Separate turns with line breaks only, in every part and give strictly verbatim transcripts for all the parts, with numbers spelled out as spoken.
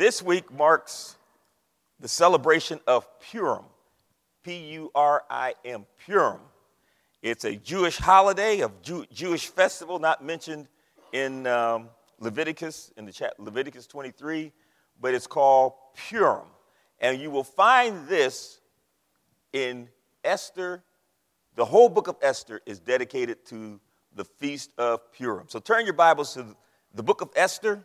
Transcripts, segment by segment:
This week marks the celebration of Purim, P U R I M, Purim. It's a Jewish holiday, a Jew- Jewish festival not mentioned in um, Leviticus, in the chat, Leviticus twenty-three, but it's called Purim. And you will find this in Esther. The whole book of Esther is dedicated to the Feast of Purim. So turn your Bibles to the book of Esther.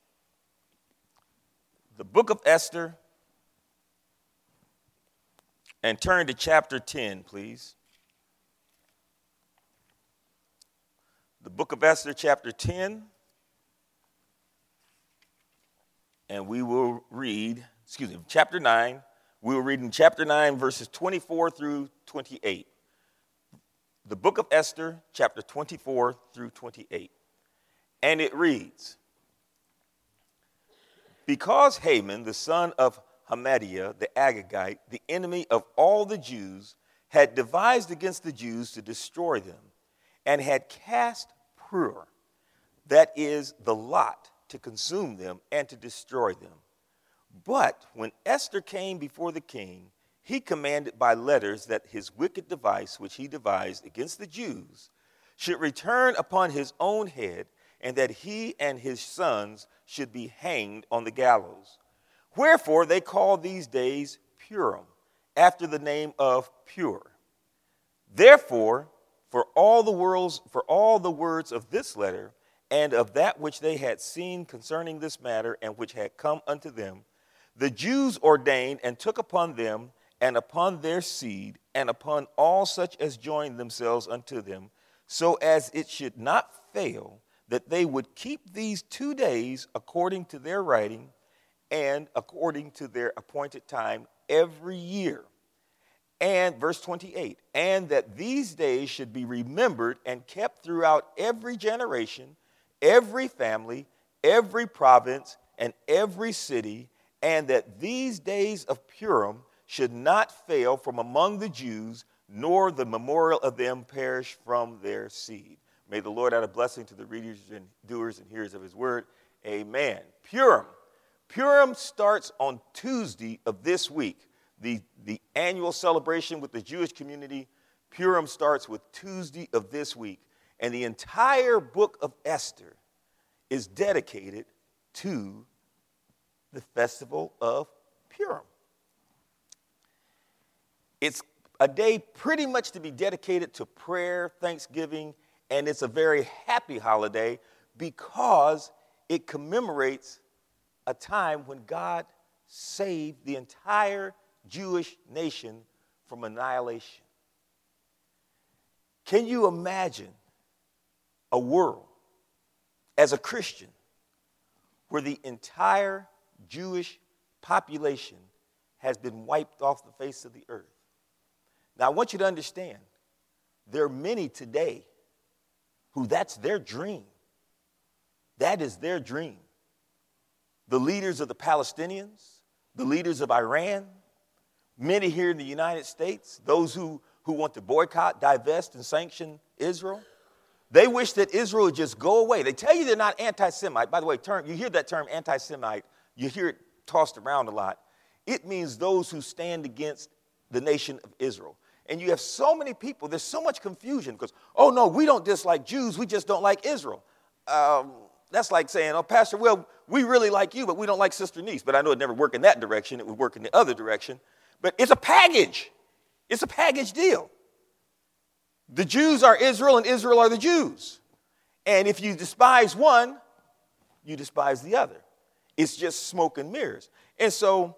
The book of Esther. And turn to chapter ten, please. The book of Esther, chapter ten. And we will read, excuse me, chapter nine. We will read in chapter nine, verses twenty-four through twenty-eight. The book of Esther, chapter twenty-four through twenty-eight. And it reads, because Haman, the son of Hamadiah, the Agagite, the enemy of all the Jews, had devised against the Jews to destroy them, and had cast Pur, that is, the lot, to consume them and to destroy them. But when Esther came before the king, he commanded by letters that his wicked device, which he devised against the Jews, should return upon his own head, and that he and his sons should be hanged on the gallows. Wherefore they call these days Purim, after the name of Pur. Therefore, for all the worlds, for all the words of this letter, and of that which they had seen concerning this matter, and which had come unto them, the Jews ordained and took upon them, and upon their seed, and upon all such as joined themselves unto them, so as it should not fail, that they would keep these two days according to their writing, and according to their appointed time every year. And verse twenty-eight, and that these days should be remembered and kept throughout every generation, every family, every province, and every city, and that these days of Purim should not fail from among the Jews, nor the memorial of them perish from their seed. May the Lord add a blessing to the readers and doers and hearers of his word. Amen. Purim. Purim starts on Tuesday of this week. The, the annual celebration with the Jewish community, Purim starts with Tuesday of this week. And the entire book of Esther is dedicated to the festival of Purim. It's a day pretty much to be dedicated to prayer, thanksgiving, and it's a very happy holiday because it commemorates a time when God saved the entire Jewish nation from annihilation. Can you imagine a world as a Christian where the entire Jewish population has been wiped off the face of the earth? Now, I want you to understand, there are many today who that's their dream. That is their dream. The leaders of the Palestinians, the leaders of Iran, many here in the United States, those who, who want to boycott, divest, and sanction Israel, they wish that Israel would just go away. They tell you they're not anti-Semite. By the way, term, you hear that term anti-Semite, you hear it tossed around a lot. It means those who stand against the nation of Israel. And you have so many people, there's so much confusion because, oh, no, we don't dislike Jews, we just don't like Israel. Um, that's like saying, oh, Pastor, well, we really like you, but we don't like Sister Niece. But I know it never worked in that direction. It would work in the other direction. But it's a package. It's a package deal. The Jews are Israel and Israel are the Jews. And if you despise one, you despise the other. It's just smoke and mirrors. And so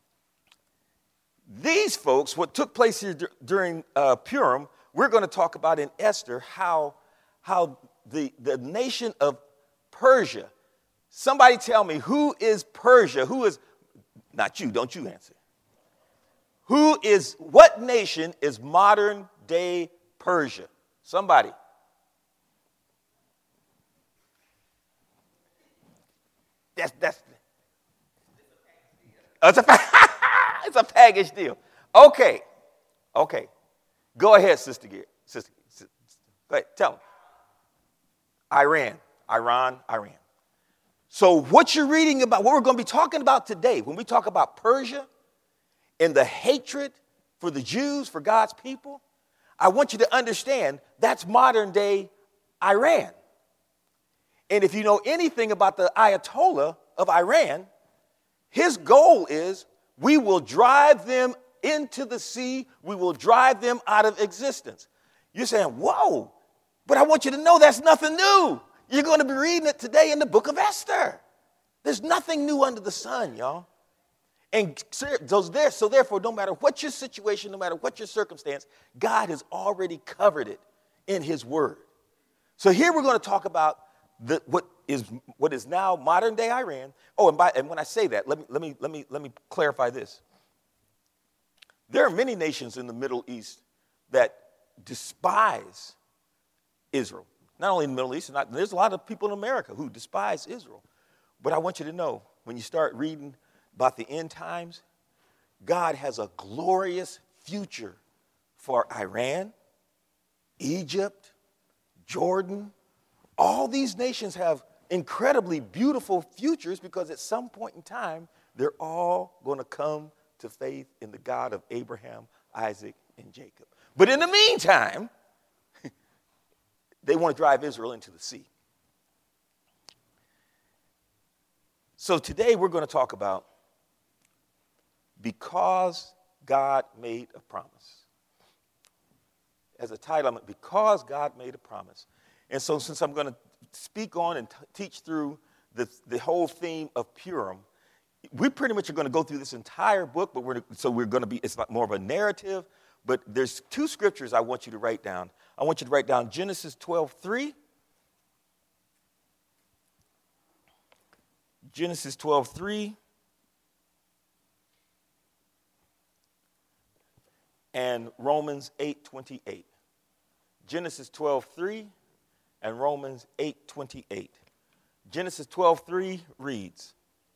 these folks, what took place here d- during uh, Purim, we're going to talk about in Esther how, how the, the nation of Persia, somebody tell me, who is Persia? Who is, not you, don't you answer. Who is, what nation is modern day Persia? Somebody. That's, that's, it's a, it's a package deal. Okay, okay. Go ahead, Sister Gear. Sister, sister, go ahead, tell them. Iran, Iran, Iran. So what you're reading about, what we're going to be talking about today, when we talk about Persia and the hatred for the Jews, for God's people, I want you to understand that's modern day Iran. And if you know anything about the Ayatollah of Iran, his goal is we will drive them into the sea. We will drive them out of existence. You're saying, whoa, but I want you to know that's nothing new. You're going to be reading it today in the book of Esther. There's nothing new under the sun, y'all. And so therefore, no matter what your situation, no matter what your circumstance, God has already covered it in his word. So here we're going to talk about the, what is what is now modern day Iran. Oh, and, by, and when I say that, let me, let me, let me, let me clarify this. There are many nations in the Middle East that despise Israel. Not only in the Middle East, not, there's a lot of people in America who despise Israel. But I want you to know, when you start reading about the end times, God has a glorious future for Iran, Egypt, Jordan. All these nations have incredibly beautiful futures because at some point in time, they're all going to come to faith in the God of Abraham, Isaac, and Jacob. But in the meantime, they want to drive Israel into the sea. So today we're going to talk about because God made a promise. As a title, I'm because God made a promise. And so since I'm going to speak on and t- teach through the, the whole theme of Purim, we pretty much are going to go through this entire book, but we're so we're going to be, it's not more of a narrative, but there's two scriptures I want you to write down. I want you to write down Genesis twelve three. Genesis twelve three. And Romans eight twenty-eight. Genesis twelve three and Romans eight twenty-eight. Genesis twelve three reads,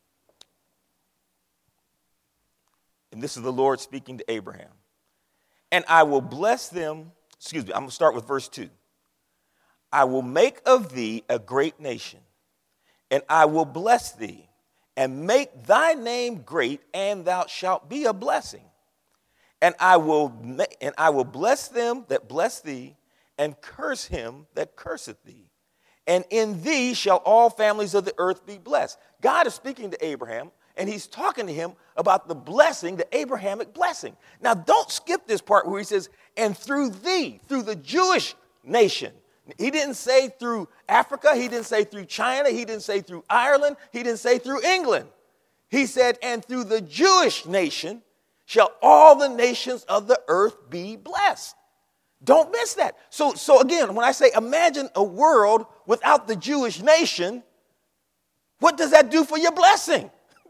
and this is the Lord speaking to Abraham. And I will bless them, excuse me, I'm going to start with verse two. I will make of thee a great nation, and I will bless thee, and make thy name great, and thou shalt be a blessing. And I will ma- and I will bless them that bless thee, and curse him that curseth thee. And in thee shall all families of the earth be blessed. God is speaking to Abraham, and he's talking to him about the blessing, the Abrahamic blessing. Now, don't skip this part where he says, and through thee, through the Jewish nation. He didn't say through Africa. He didn't say through China. He didn't say through Ireland. He didn't say through England. He said, and through the Jewish nation shall all the nations of the earth be blessed. Don't miss that. So, so again, when I say imagine a world without the Jewish nation, what does that do for your blessing?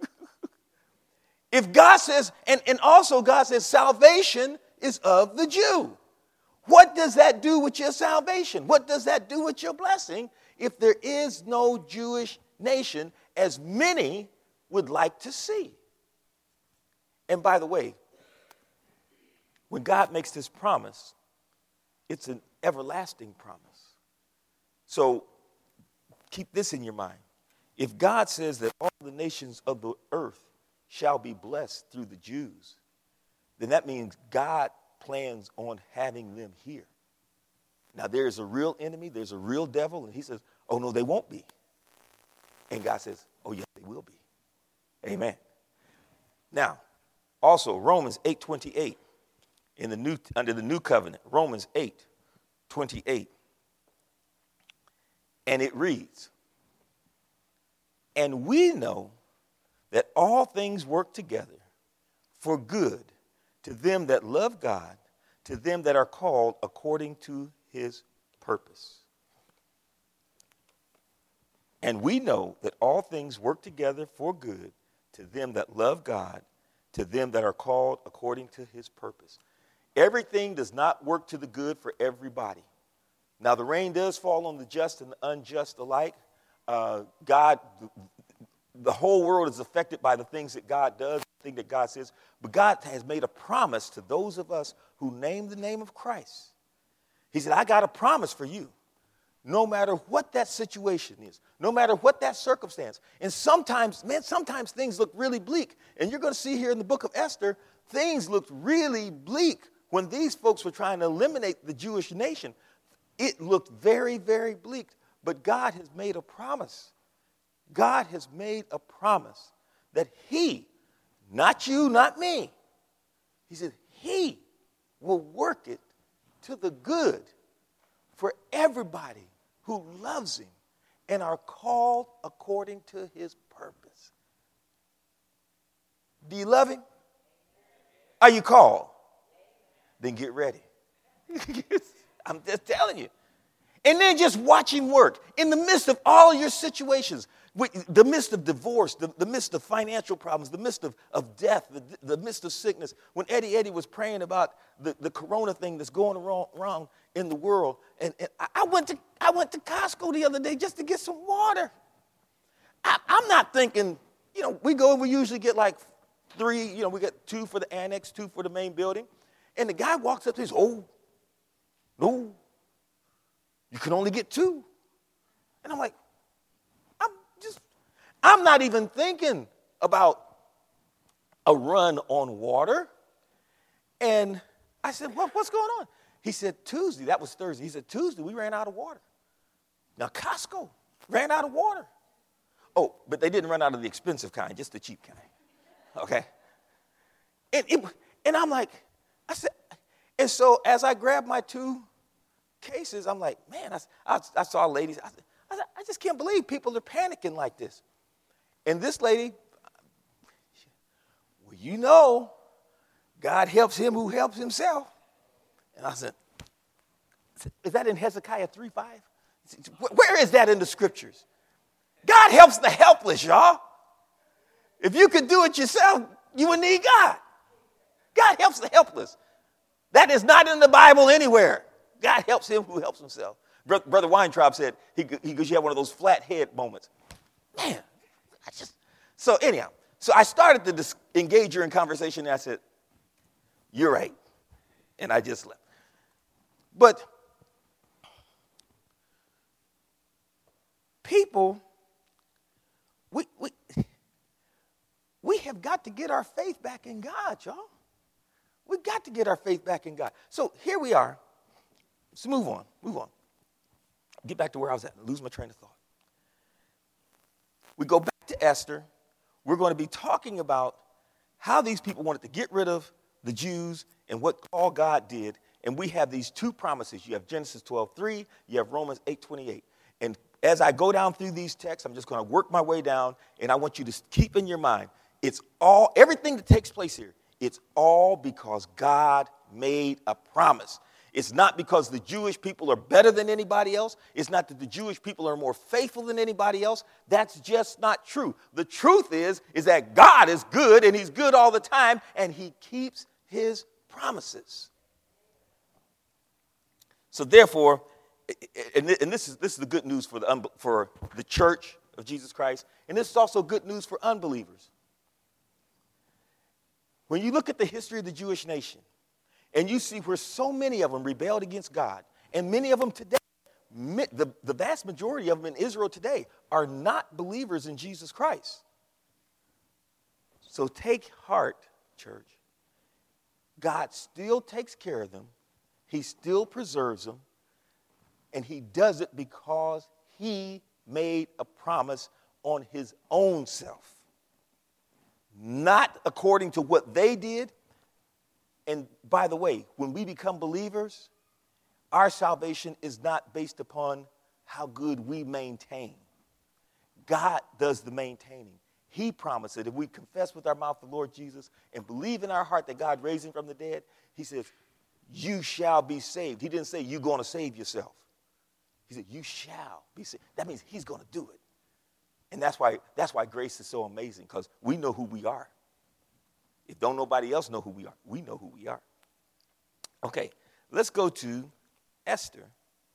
If God says, and, and also God says salvation is of the Jew. What does that do with your salvation? What does that do with your blessing if there is no Jewish nation, as many would like to see? And by the way, when God makes this promise, it's an everlasting promise. So keep this in your mind. If God says that all the nations of the earth shall be blessed through the Jews, then that means God plans on having them here. Now, there's a real enemy, there's a real devil, and he says, oh, no, they won't be. And God says, oh, yes, they will be. Amen. Now, also, Romans eight twenty-eight, in the new, under the new covenant, Romans eight twenty-eight. And it reads, and we know that all things work together for good to them that love God, to them that are called according to his purpose. And we know that all things work together for good to them that love God, to them that are called according to his purpose. Everything does not work to the good for everybody. Now, the rain does fall on the just and the unjust alike. Uh, God, the whole world is affected by the things that God does, the thing that God says. But God has made a promise to those of us who name the name of Christ. He said, I got a promise for you. no matter what that situation is, no matter what that circumstance. And sometimes, man, sometimes things look really bleak. And you're going to see here in the book of Esther, things looked really bleak when these folks were trying to eliminate the Jewish nation. It looked very, very bleak. But God has made a promise. God has made a promise that he, not you, not me, he said he will work it to the good for everybody who loves him and are called according to his purpose. Do you love him? Are you called? Then get ready. I'm just telling you. And then just watch him work in the midst of all your situations, the midst of divorce, the, the midst of financial problems, the midst of, of death, the, the midst of sickness. When Eddie Eddie was praying about the, the corona thing that's going wrong, wrong in the world, and, and I, went to, I went to Costco the other day just to get some water. I, I'm not thinking, you know, we go and we usually get like three, you know, we get two for the annex, two for the main building. And the guy walks up to us, oh, no. You can only get two. And I'm like, I'm just, I'm not even thinking about a run on water. And I said, what, what's going on? He said, Tuesday, that was Thursday. He said, Tuesday, we ran out of water. Now, Costco ran out of water. Oh, but they didn't run out of the expensive kind, just the cheap kind. Okay? And, it, and I'm like, I said, and so as I grabbed my two cases, I'm like, man, I, I, I saw ladies. I, I, I just can't believe people are panicking like this. And this lady, well, you know, God helps him who helps himself. And I said, is that in Hezekiah three five? Where is that in the scriptures? God helps the helpless, y'all. If you could do it yourself, you would need God. God helps the helpless. That is not in the Bible anywhere. God helps him who helps himself. Brother Weintraub said, he, he goes, you have one of those flat head moments. Man, I just, so anyhow, so I started to dis- engage her in conversation, and I said, you're right. And I just left. But people, we, we, we have got to get our faith back in God, y'all. We've got to get our faith back in God. So here we are. Let's move on, move on. Get back to where I was at, lose my train of thought. We go back to Esther. We're going to be talking about how these people wanted to get rid of the Jews and what all God did. And we have these two promises. You have Genesis twelve three, you have Romans eight twenty-eight. And as I go down through these texts, I'm just going to work my way down, and I want you to keep in your mind, it's all, everything that takes place here, it's all because God made a promise. It's not because the Jewish people are better than anybody else. It's not that the Jewish people are more faithful than anybody else. That's just not true. The truth is, is that God is good, and he's good all the time, and he keeps his promises. So therefore, and this is, this is the good news for the, for the church of Jesus Christ, and this is also good news for unbelievers. When you look at the history of the Jewish nation, and you see where so many of them rebelled against God, and many of them today, the, the vast majority of them in Israel today are not believers in Jesus Christ. So take heart, church. God still takes care of them. He still preserves them. And he does it because he made a promise on his own self. Not according to what they did. And by the way, when we become believers, our salvation is not based upon how good we maintain. God does the maintaining. He promised that if we confess with our mouth the Lord Jesus and believe in our heart that God raised him from the dead, he says, you shall be saved. He didn't say you're going to save yourself. He said, you shall be saved. That means he's going to do it. And that's why, that's why grace is so amazing, because we know who we are. If don't nobody else know who we are, we know who we are. Okay, let's go to Esther,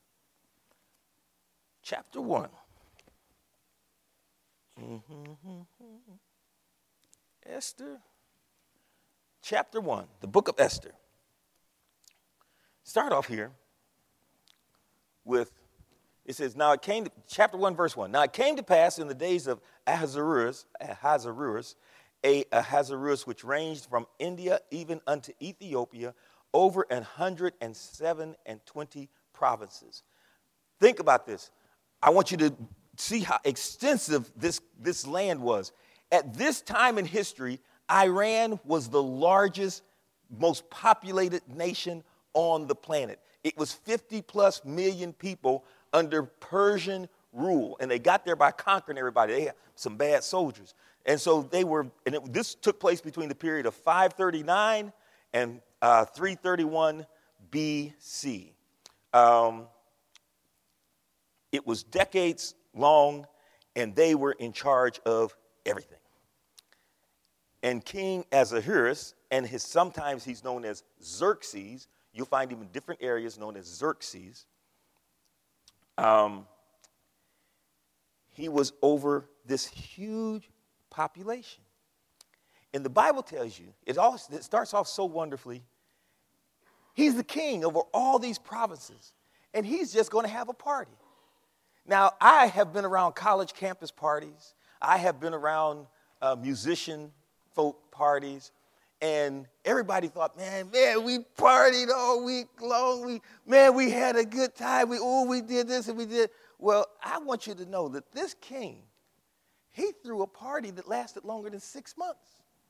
chapter one. Mm-hmm. Esther, chapter one, the book of Esther. Start off here with, It says, now it came to, chapter one, verse one. Now it came to pass in the days of Ahasuerus, Ahasuerus, a Ahasuerus which ranged from India even unto Ethiopia, over an hundred and seven and twenty provinces. Think about this. I want you to see how extensive this, this land was. At this time in history, Iran was the largest, most populated nation on the planet. It was fifty plus million people under Persian rule, and they got there by conquering everybody. They had some bad soldiers. And so they were, and it, this took place between the period of five thirty-nine and uh, three thirty-one B C. Um, it was decades long, and they were in charge of everything. And King Ahasuerus, and his sometimes he's known as Xerxes, you'll find him in different areas known as Xerxes. Um, he was over this huge population. And the Bible tells you, it, all, it starts off so wonderfully. He's the king over all these provinces, and he's just going to have a party. Now, I have been around college campus parties. I have been around uh, musician folk parties, and everybody thought, man, man, we partied all week long. We, man, we had a good time. We, oh, we did this and we did. Well, I want you to know that this king, he threw a party that lasted longer than six months.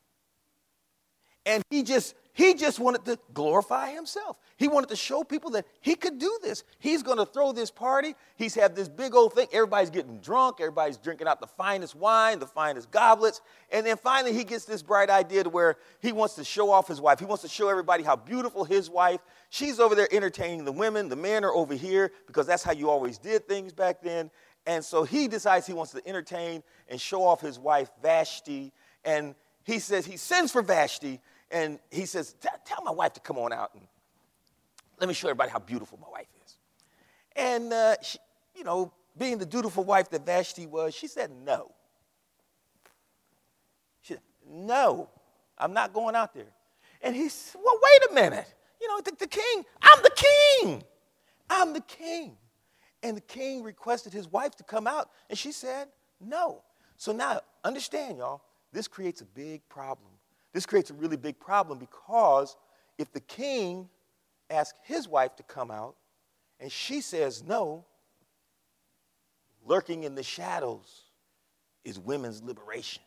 And he just, he just wanted to glorify himself. He wanted to show people that he could do this. He's going to throw this party. He's had this big old thing. Everybody's getting drunk. Everybody's drinking out the finest wine, the finest goblets. And then finally he gets this bright idea to where he wants to show off his wife. He wants to show everybody how beautiful his wife. She's over there entertaining the women. The men are over here because that's how you always did things back then. And so he decides he wants to entertain and show off his wife, Vashti. And he says, he sends for Vashti, and he says, tell my wife to come on out and let me show everybody how beautiful my wife is. And, uh, she, you know, being the dutiful wife that Vashti was, she said no. She said, no, I'm not going out there. And he said, well, wait a minute. You know, the, the king, I'm the king. I'm the king. And the king requested his wife to come out, and she said no. So now, understand, y'all, this creates a big problem. This creates a really big problem because if the king asks his wife to come out and she says no, lurking in the shadows is women's liberation.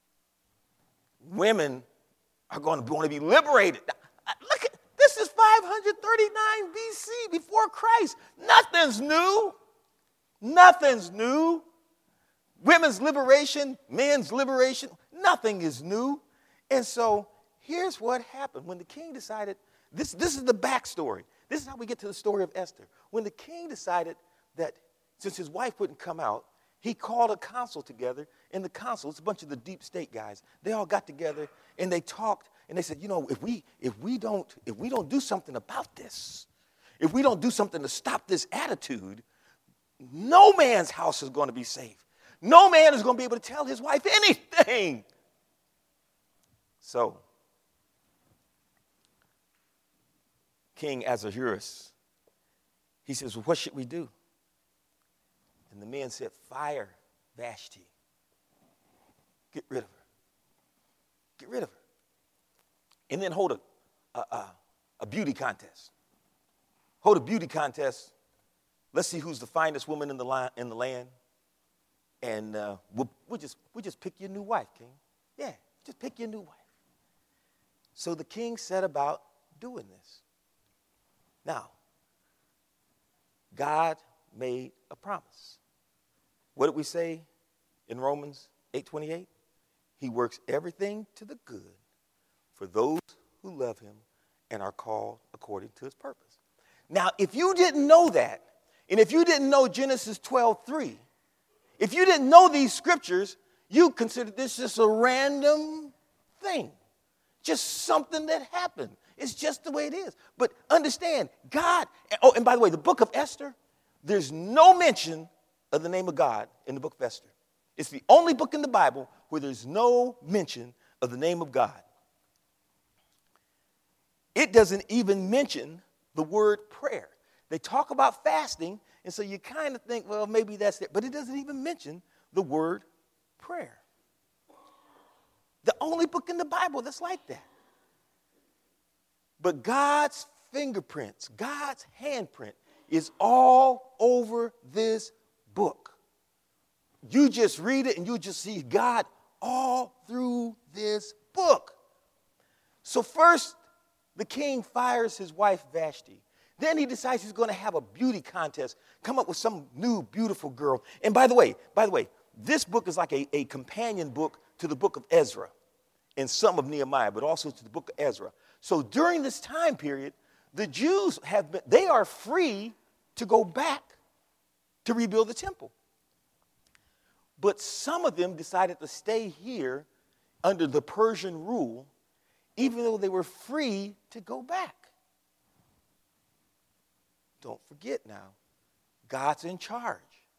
Women are going to want to be liberated. Look at this is five thirty-nine B C before Christ. Nothing's new. Nothing's new. Women's liberation, men's liberation, nothing is new. And so here's what happened. When the king decided, this, this is the backstory. This is how we get to the story of Esther. When the king decided that since his wife wouldn't come out, he called a council together. And the council, it's a bunch of the deep state guys. They all got together and they talked and they said, you know, if we if we don't if we don't do something about this, if we don't do something to stop this attitude, no man's house is going to be safe. No man is going to be able to tell his wife anything. So, King Ahasuerus, he says, well, what should we do? And the men said, fire Vashti. Get rid of her. Get rid of her. And then hold a, a, a, a beauty contest. Hold a beauty contest. Let's see who's the finest woman in the, line, in the land. And uh, we'll, we'll, just, we'll just pick your new wife, King. Yeah, just pick your new wife. So the king set about doing this. Now, God made a promise. What did we say in Romans eight twenty-eight? He works everything to the good for those who love him and are called according to his purpose. Now, if you didn't know that, and if you didn't know Genesis twelve three, if you didn't know these scriptures, you considered this just a random thing. Just something that happened. It's just the way it is. But understand, God, oh, and by the way, the book of Esther, there's no mention of the name of God in the book of Esther. It's the only book in the Bible where there's no mention of the name of God. It doesn't even mention the word prayer. they talk about fasting, and so you kind of think, well, maybe that's it. But it doesn't even mention the word prayer. The only book in the Bible that's like that. But God's fingerprints, God's handprint is all over this book. You just read it and you just see God all through this book. So first, the king fires his wife Vashti. Then he decides he's going to have a beauty contest, come up with some new beautiful girl. And by the way, by the way, this book is like a, a companion book to the book of Ezra and some of Nehemiah, but also to the book of Ezra. So during this time period, the Jews have been, they are free to go back to rebuild the temple. But some of them decided to stay here under the Persian rule, even though they were free to go back. Don't forget now, God's in charge.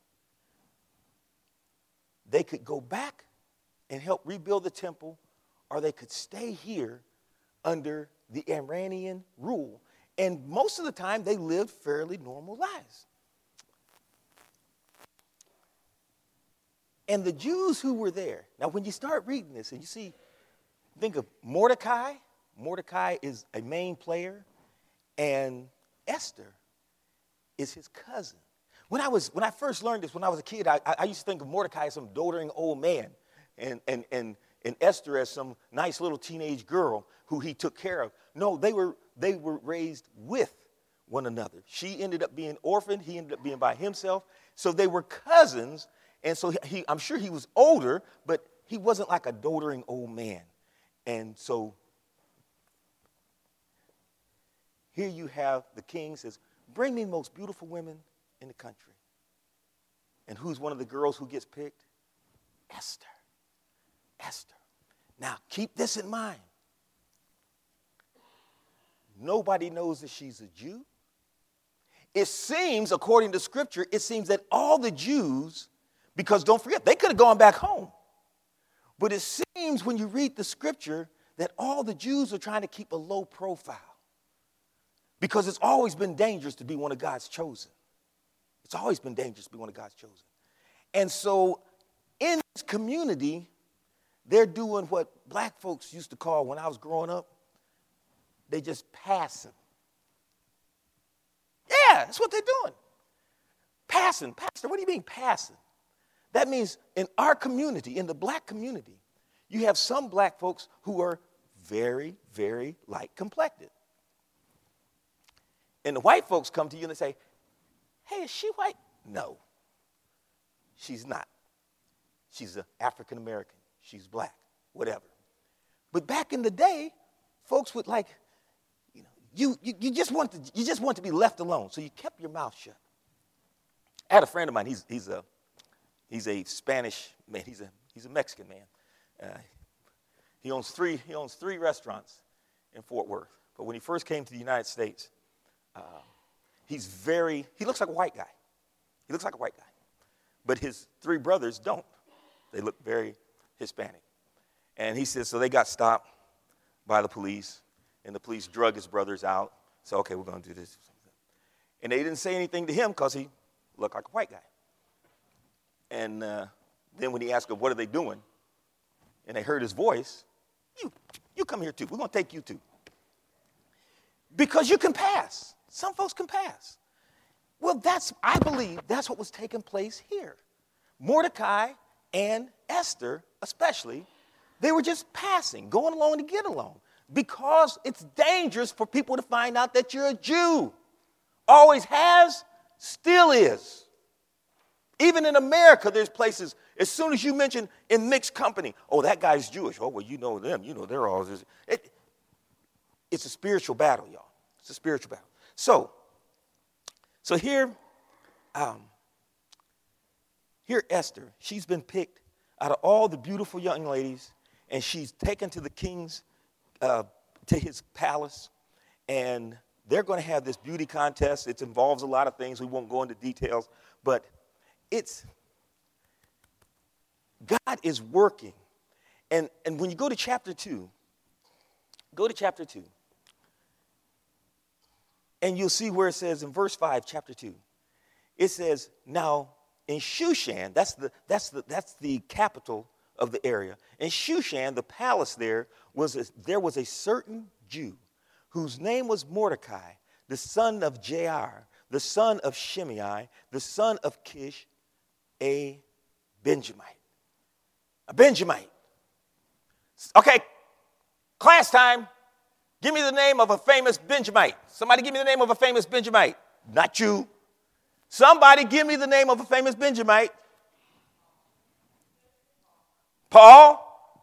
They could go back and help rebuild the temple, or they could stay here under the Iranian rule. And most of the time, they lived fairly normal lives. And the Jews who were there, now when you start reading this and you see, think of Mordecai. Mordecai is a main player, and Esther is his cousin. When I was when I first learned this, when I was a kid, I, I used to think of Mordecai as some doting old man, and and and and Esther as some nice little teenage girl who he took care of. No, they were they were raised with one another. She ended up being orphaned. He ended up being by himself. So they were cousins, and so he, I'm sure he was older, but he wasn't like a doting old man. And so here you have the king says, bring me the most beautiful women in the country. And who's one of the girls who gets picked? Esther. Esther. Now, keep this in mind. Nobody knows that she's a Jew. It seems, according to Scripture, it seems that all the Jews, because don't forget, they could have gone back home. But it seems when you read the Scripture that all the Jews are trying to keep a low profile. Because it's always been dangerous to be one of God's chosen. It's always been dangerous to be one of God's chosen. And so in this community, they're doing what black folks used to call, when I was growing up, they just passing. Yeah, that's what they're doing. Passing. Pastor, what do you mean passing? That means in our community, in the black community, you have some black folks who are very, very light complected. And the white folks come to you and they say, hey, is she white? No, she's not. She's an African American. She's black, whatever. But back in the day, folks would like, you know, you, you, you, just want to, you just want to be left alone. So you kept your mouth shut. I had a friend of mine, he's, he's, a, he's a Spanish man. He's a, he's a Mexican man. Uh, he, owns three, he owns three restaurants in Fort Worth. But when he first came to the United States, Uh, he's very, he looks like a white guy. He looks like a white guy. But his three brothers don't. They look very Hispanic. And he says, so they got stopped by the police, and the police drug his brothers out. So, okay, we're going to do this. And they didn't say anything to him because he looked like a white guy. And uh, then when he asked them, what are they doing? And they heard his voice, you, you come here too. We're going to take you too. Because you can pass. Some folks can pass. Well, that's, I believe, that's what was taking place here. Mordecai and Esther, especially, they were just passing, going along to get along. Because it's dangerous for people to find out that you're a Jew. Always has, still is. Even in America, there's places, as soon as you mention in mixed company, oh, that guy's Jewish. Oh, well, you know them. You know they're all this. It, it's a spiritual battle, y'all. It's a spiritual battle. So, so here, um, here Esther, she's been picked out of all the beautiful young ladies, and she's taken to the king's, uh, to his palace, and they're going to have this beauty contest. It involves a lot of things. We won't go into details, but it's, God is working. And, and when you go to chapter two, go to chapter two. And you'll see where it says in verse five, chapter two, it says, now in Shushan, that's the, that's the, that's the capital of the area. In Shushan, the palace there, was a, there was a certain Jew whose name was Mordecai, the son of Jair, the son of Shimei, the son of Kish, a Benjamite. A Benjamite. Okay, class time. Give me the name of a famous Benjamite. Somebody give me the name of a famous Benjamite. Not you. Somebody give me the name of a famous Benjamite. Paul?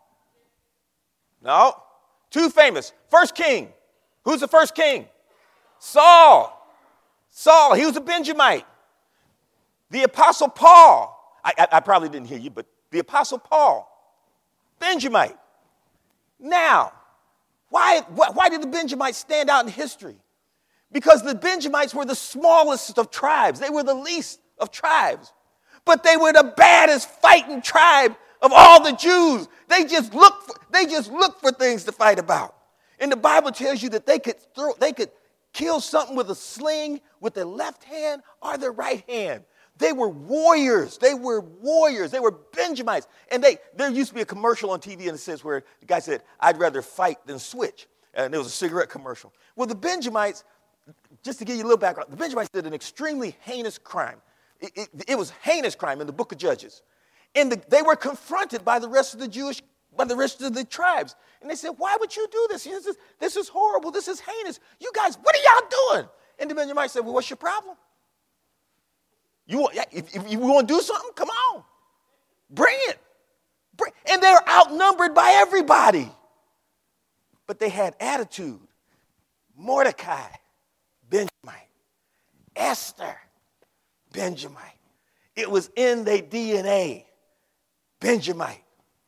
No. Too famous. First king. Who's the first king? Saul. Saul, he was a Benjamite. The Apostle Paul. I, I, I probably didn't hear you, but the Apostle Paul. Benjamite. Now, why, why, why did the Benjamites stand out in history? Because the Benjamites were the smallest of tribes. They were the least of tribes. But they were the baddest fighting tribe of all the Jews. They just looked for, they just looked for things to fight about. And the Bible tells you that they could throw, they could kill something with a sling with their left hand or their right hand. They were warriors. They were warriors. They were Benjamites. And they there used to be a commercial on T V in a sense where the guy said, I'd rather fight than switch. And there was a cigarette commercial. Well, the Benjamites, just to give you a little background, the Benjamites did an extremely heinous crime. It, it, it was heinous crime in the book of Judges. And the, they were confronted by the rest of the Jewish, by the rest of the tribes. And they said, why would you do this? This is, this is horrible. This is heinous. You guys, what are y'all doing? And the Benjamites said, well, what's your problem? You want, if, if you want to do something, come on. Bring it. Bring, and they're outnumbered by everybody. But they had attitude. Mordecai, Benjamite. Esther, Benjamite. It was in their D N A. Benjamite.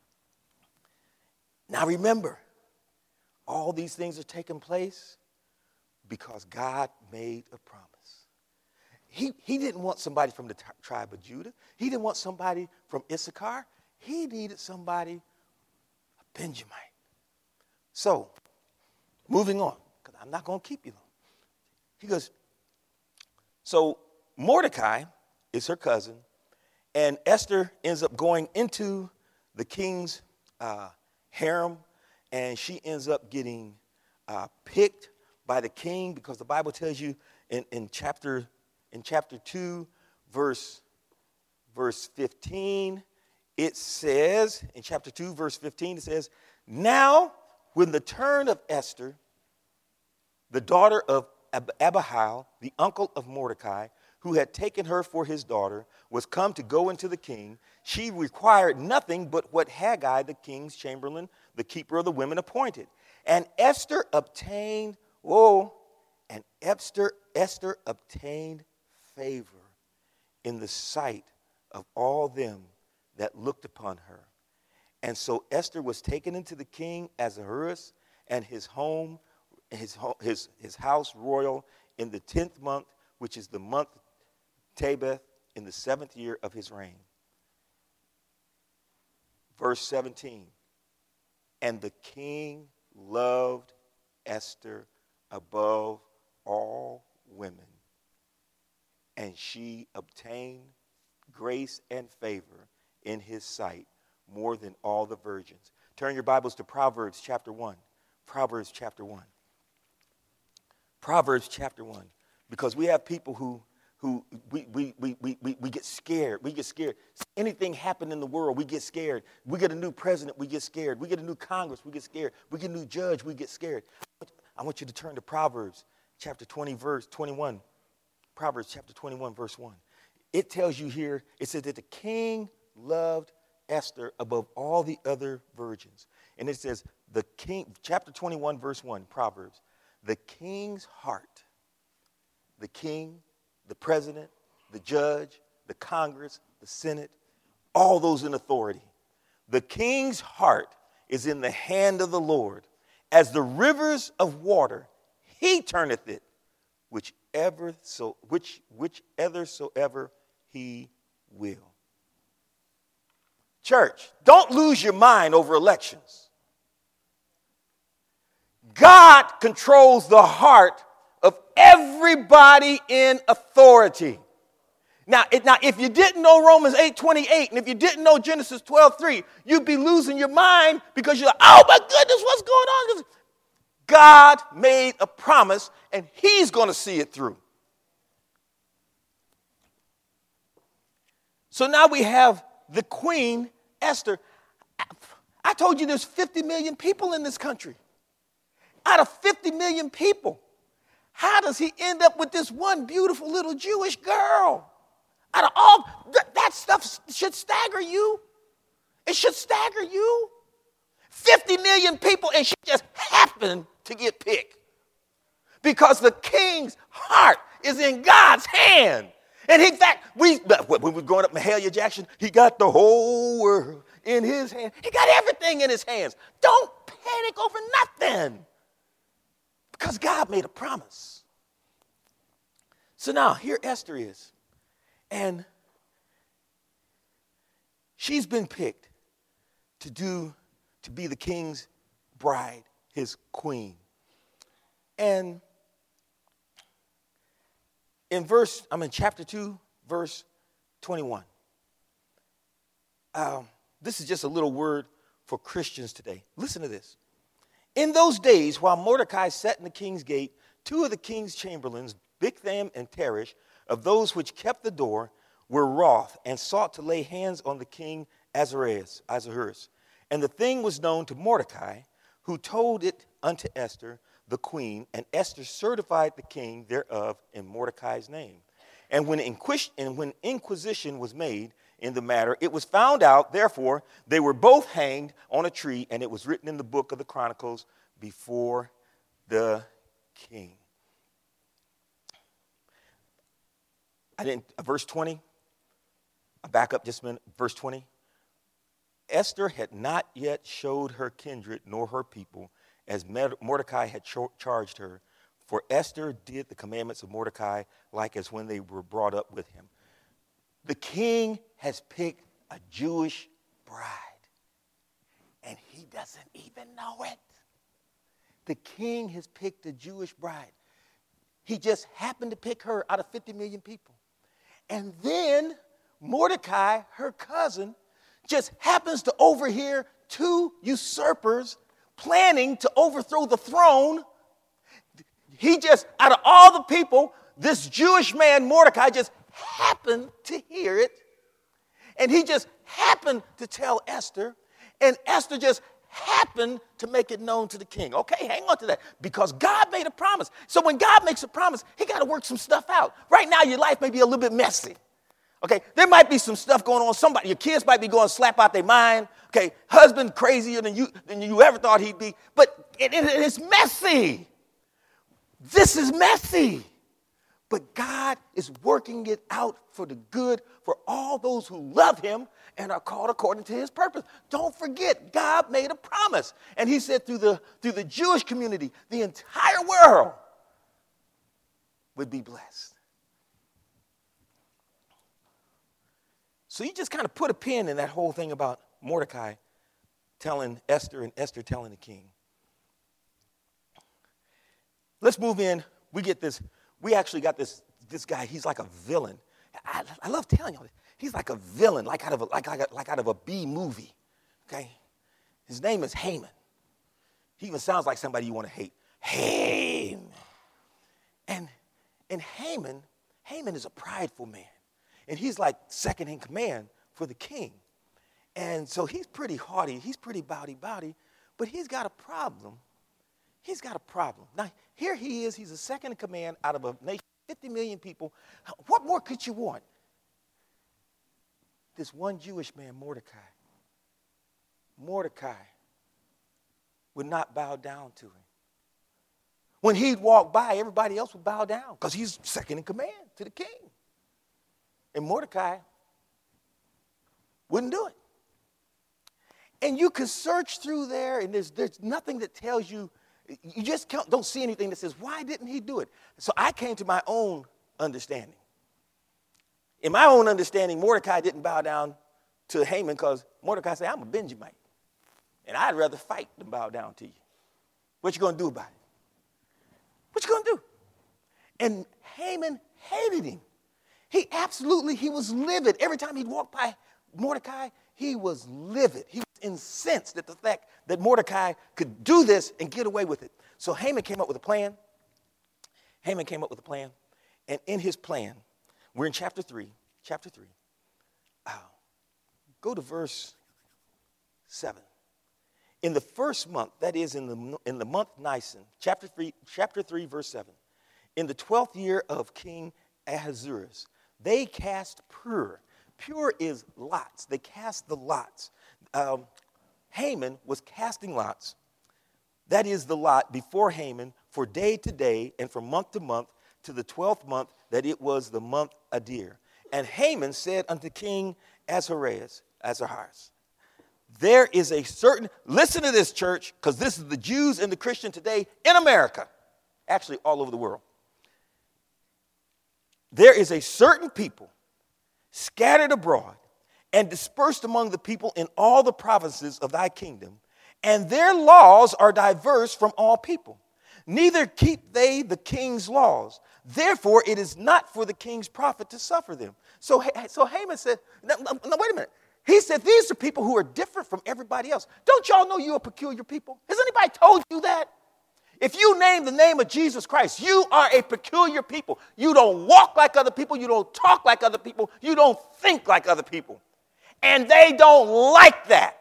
Now remember, all these things are taking place because God made a promise. He, he didn't want somebody from the t- tribe of Judah. He didn't want somebody from Issachar. He needed somebody, a Benjamite. So, moving on, because I'm not going to keep you long. He goes, so Mordecai is her cousin, and Esther ends up going into the king's uh, harem, and she ends up getting uh, picked by the king because the Bible tells you in, in chapter in chapter two, verse verse fifteen, it says in chapter two, verse fifteen, it says, now when the turn of Esther, the daughter of Ab- Abihail, the uncle of Mordecai, who had taken her for his daughter, was come to go into the king, she required nothing but what Haggai, the king's chamberlain, the keeper of the women, appointed. And Esther obtained, whoa, and Esther, Esther obtained favor in the sight of all them that looked upon her. And so Esther was taken into the king Ahasuerus and his home, his, his, his house royal in the tenth month, which is the month Tabeth, in the seventh year of his reign. Verse seventeen, and the king loved Esther above all women, and she obtained grace and favor in his sight more than all the virgins. Turn your Bibles to Proverbs chapter one. Proverbs chapter one. Proverbs chapter one. Because we have people who who we, we, we, we, we, we get scared. We get scared. Anything happen in the world, we get scared. We get a new president, we get scared. We get a new Congress, we get scared. We get a new judge, we get scared. I want you to turn to Proverbs chapter twenty, verse twenty-one. Proverbs chapter twenty-one, verse one. It tells you here, it says that the king loved Esther above all the other virgins. And it says, the king, chapter twenty-one, verse one, Proverbs, the king's heart, the king, the president, the judge, the Congress, the Senate, all those in authority. The king's heart is in the hand of the Lord. As the rivers of water, he turneth it, whichever so which whichever soever he will. Church, don't lose your mind over elections. God controls the heart of everybody in authority. Now, it, now, if you didn't know Romans eight twenty-eight, and if you didn't know Genesis twelve three, you'd be losing your mind because you're like, oh my goodness, what's going on? God made a promise, and he's going to see it through. So now we have the Queen Esther. I told you there's fifty million people in this country. Out of fifty million people, how does he end up with this one beautiful little Jewish girl? Out of all, th- that stuff should stagger you. It should stagger you. fifty million people, and she just happened to get picked. Because the king's heart is in God's hand. And in fact, we when we were growing up, Mahalia Jackson, he got the whole world in his hand. He got everything in his hands. Don't panic over nothing. Because God made a promise. So now, here Esther is. And she's been picked to do, to be the king's bride, his queen. And in verse, I'm in chapter two, verse twenty-one. Um, this is just a little word for Christians today. Listen to this. In those days, while Mordecai sat in the king's gate, two of the king's chamberlains, Bigthan and Teresh, of those which kept the door, were wroth and sought to lay hands on the king Ahasuerus. Ahasuerus. And the thing was known to Mordecai, who told it unto Esther, the queen, and Esther certified the king thereof in Mordecai's name. And when, inquis- and when inquisition was made in the matter, it was found out, therefore, they were both hanged on a tree, and it was written in the book of the Chronicles before the king. I didn't, uh, verse twenty, I back up just a minute, verse twenty. Esther had not yet showed her kindred nor her people, as Mordecai had charged her, for Esther did the commandments of Mordecai like as when they were brought up with him. The king has picked a Jewish bride, and he doesn't even know it. The king has picked a Jewish bride. He just happened to pick her out of fifty million people. And then Mordecai, her cousin, just happens to overhear two usurpers planning to overthrow the throne. He just, out of all the people, this Jewish man, Mordecai, just happened to hear it. And he just happened to tell Esther. And Esther just happened to make it known to the king. Okay, hang on to that. Because God made a promise. So when God makes a promise, he got to work some stuff out. Right now, your life may be a little bit messy. Okay, there might be some stuff going on. Somebody, your kids might be going slap out their mind. Okay, husband crazier than you than you ever thought he'd be. But it, it, it's messy. This is messy. But God is working it out for the good for all those who love him and are called according to his purpose. Don't forget, God made a promise. And he said through the, through the Jewish community, the entire world would be blessed. So you just kind of put a pin in that whole thing about Mordecai telling Esther and Esther telling the king. Let's move in. We get this. We actually got this, this guy. He's like a villain. I, I love telling you this. He's like a villain, like out of a, like, like, like out of a B movie. Okay? His name is Haman. He even sounds like somebody you want to hate. Haman. And, and Haman, Haman is a prideful man. And he's like second in command for the king. And so he's pretty haughty. He's pretty bowdy-bowdy. But he's got a problem. He's got a problem. Now, here he is. He's a second in command out of a nation of fifty million people. What more could you want? This one Jewish man, Mordecai. Mordecai would not bow down to him. When he'd walk by, everybody else would bow down because he's second in command to the king. And Mordecai wouldn't do it. And you can search through there, and there's, there's nothing that tells you, you just don't see anything that says, why didn't he do it? So I came to my own understanding. In my own understanding, Mordecai didn't bow down to Haman because Mordecai said, I'm a Benjamite, and I'd rather fight than bow down to you. What you going to do about it? What you going to do? And Haman hated him. He absolutely, he was livid. Every time he'd walk by Mordecai, he was livid. He was incensed at the fact that Mordecai could do this and get away with it. So Haman came up with a plan. Haman came up with a plan. And in his plan, we're in chapter three. Chapter three. Uh, go to verse seven. In the first month, that is in the, in the month Nisan, chapter three, chapter three, verse seven. In the twelfth year of King Ahasuerus, they cast Pur. Pur is lots. They cast the lots. Um, Haman was casting lots. That is the lot before Haman for day to day and from month to month to the twelfth month, that it was the month Adar. And Haman said unto King Ahasuerus, Ahasuerus, there is a certain, listen to this, church, because this is the Jews and the Christian today in America, actually all over the world. There is a certain people scattered abroad and dispersed among the people in all the provinces of thy kingdom, and their laws are diverse from all people. Neither keep they the king's laws. Therefore, it is not for the king's profit to suffer them. So, so Haman said, no, no, no, wait a minute. He said, these are people who are different from everybody else. Don't y'all know you're a peculiar people? Has anybody told you that? If you name the name of Jesus Christ, you are a peculiar people. You don't walk like other people. You don't talk like other people. You don't think like other people. And they don't like that.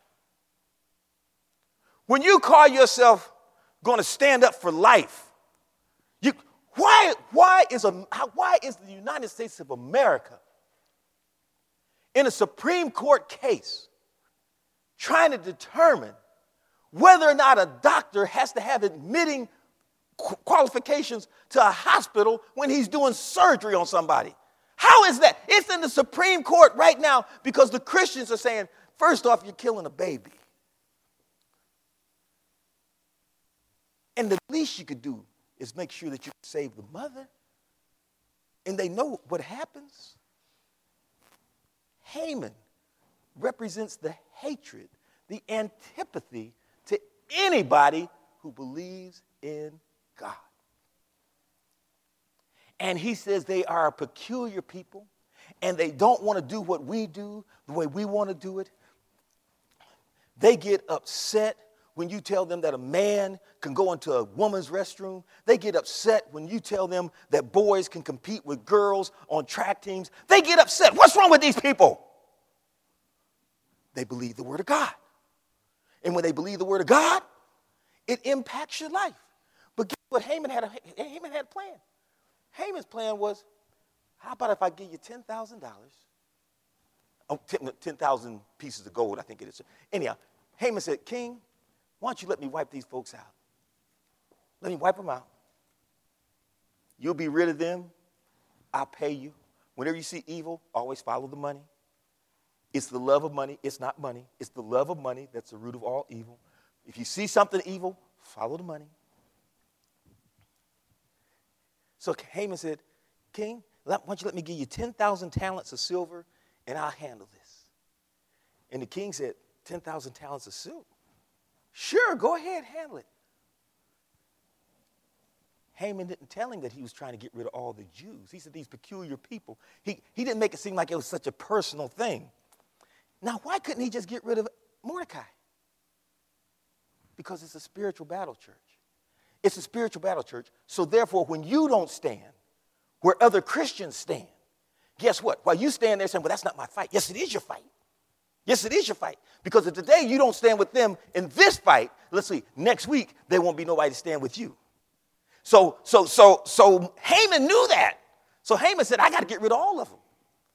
When you call yourself going to stand up for life, you, why, why, is a, why is the United States of America in a Supreme Court case trying to determine whether or not a doctor has to have admitting qualifications to a hospital when he's doing surgery on somebody? How is that? It's in the Supreme Court right now because the Christians are saying, first off, you're killing a baby. And the least you could do is make sure that you save the mother. And they know what happens. Haman represents the hatred, the antipathy to anybody who believes in God. And he says they are a peculiar people, and they don't want to do what we do the way we want to do it. They get upset when you tell them that a man can go into a woman's restroom. They get upset when you tell them that boys can compete with girls on track teams. They get upset. What's wrong with these people? They believe the word of God. And when they believe the word of God, it impacts your life. But guess what? Haman had a, Haman had a plan. Haman's plan was, how about if I give you ten thousand dollars? Oh, ten thousand pieces of gold, I think it is. Anyhow, Haman said, King, why don't you let me wipe these folks out? Let me wipe them out. You'll be rid of them. I'll pay you. Whenever you see evil, always follow the money. It's the love of money. It's not money. It's the love of money that's the root of all evil. If you see something evil, follow the money. So Haman said, King, why don't you let me give you ten thousand talents of silver, and I'll handle this. And the king said, ten thousand talents of silver? Sure, go ahead, handle it. Haman didn't tell him that he was trying to get rid of all the Jews. He said these peculiar people. He, he didn't make it seem like it was such a personal thing. Now, why couldn't he just get rid of Mordecai? Because it's a spiritual battle, church. It's a spiritual battle, church. So therefore, when you don't stand where other Christians stand, guess what? While you stand there saying, well, that's not my fight. Yes, it is your fight. Yes, it is your fight. Because if today you don't stand with them in this fight, let's see, next week, there won't be nobody to stand with you. So, so, so, so Haman knew that. So Haman said, I got to get rid of all of them.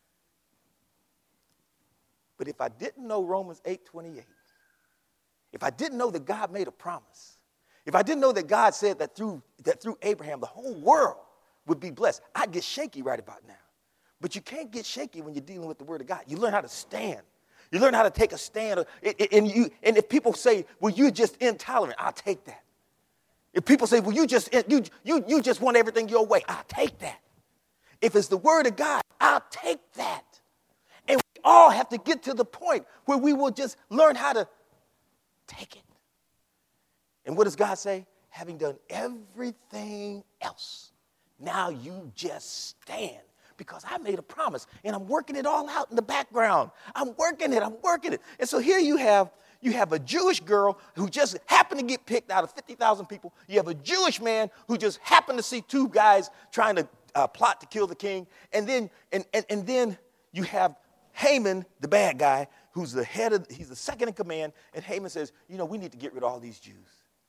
But if I didn't know Romans eight twenty-eight, if I didn't know that God made a promise, if I didn't know that God said that through, that through Abraham, the whole world would be blessed, I'd get shaky right about now. But you can't get shaky when you're dealing with the word of God. You learn how to stand. You learn how to take a stand. And, you, and if people say, well, you're just intolerant, I'll take that. If people say, well, you just, you, you, you just want everything your way, I'll take that. If it's the word of God, I'll take that. And we all have to get to the point where we will just learn how to take it. And what does God say? Having done everything else, Now you just stand because I made a promise and I'm working it all out in the background. I'm working it. I'm working it. And so here you have you have a Jewish girl who just happened to get picked out of fifty thousand people. You have a Jewish man who just happened to see two guys trying to uh, plot to kill the king. And then and, and, and then you have Haman, the bad guy, who's the head of, he's the second in command. And Haman says, you know, we need to get rid of all these Jews.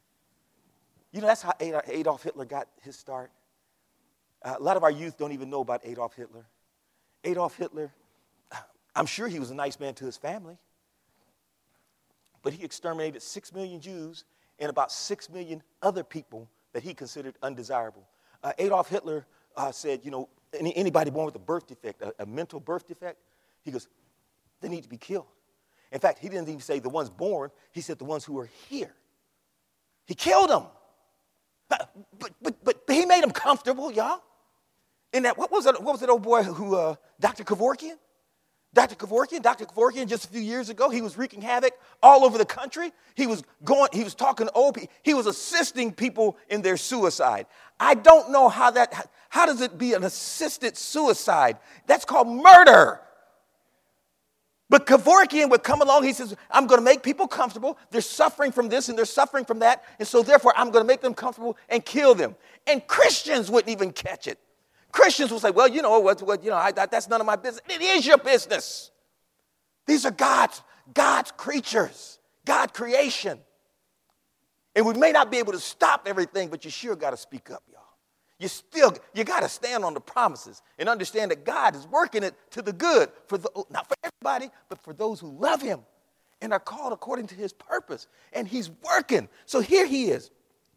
You know, that's how Adolf Hitler got his start. Uh, a lot of our youth don't even know about Adolf Hitler. Adolf Hitler, I'm sure he was a nice man to his family, but he exterminated six million Jews and about six million other people that he considered undesirable. Uh, Adolf Hitler uh, said, you know, any, anybody born with a birth defect, a, a mental birth defect, he goes, they need to be killed. In fact, he didn't even say the ones born. He said the ones who are here. He killed them. But, but, but, but he made them comfortable, y'all. In that, what was that, what was that old boy who, uh, Doctor Kevorkian? Doctor Kevorkian, Doctor Kevorkian, just a few years ago, he was wreaking havoc all over the country. He was going, he was talking to old people. He was assisting people in their suicide. I don't know how that, how does it be an assisted suicide? That's called murder. But Kevorkian would come along. He says, I'm going to make people comfortable. They're suffering from this and they're suffering from that. And so therefore, I'm going to make them comfortable and kill them. And Christians wouldn't even catch it. Christians will say, well, you know, what, what, you know, I, that, that's none of my business. It is your business. These are God's, God's creatures, God's creation. And we may not be able to stop everything, but you sure got to speak up, y'all. You still, you got to stand on the promises and understand that God is working it to the good, for the, not for everybody, but for those who love him and are called according to his purpose. And he's working. So here he is.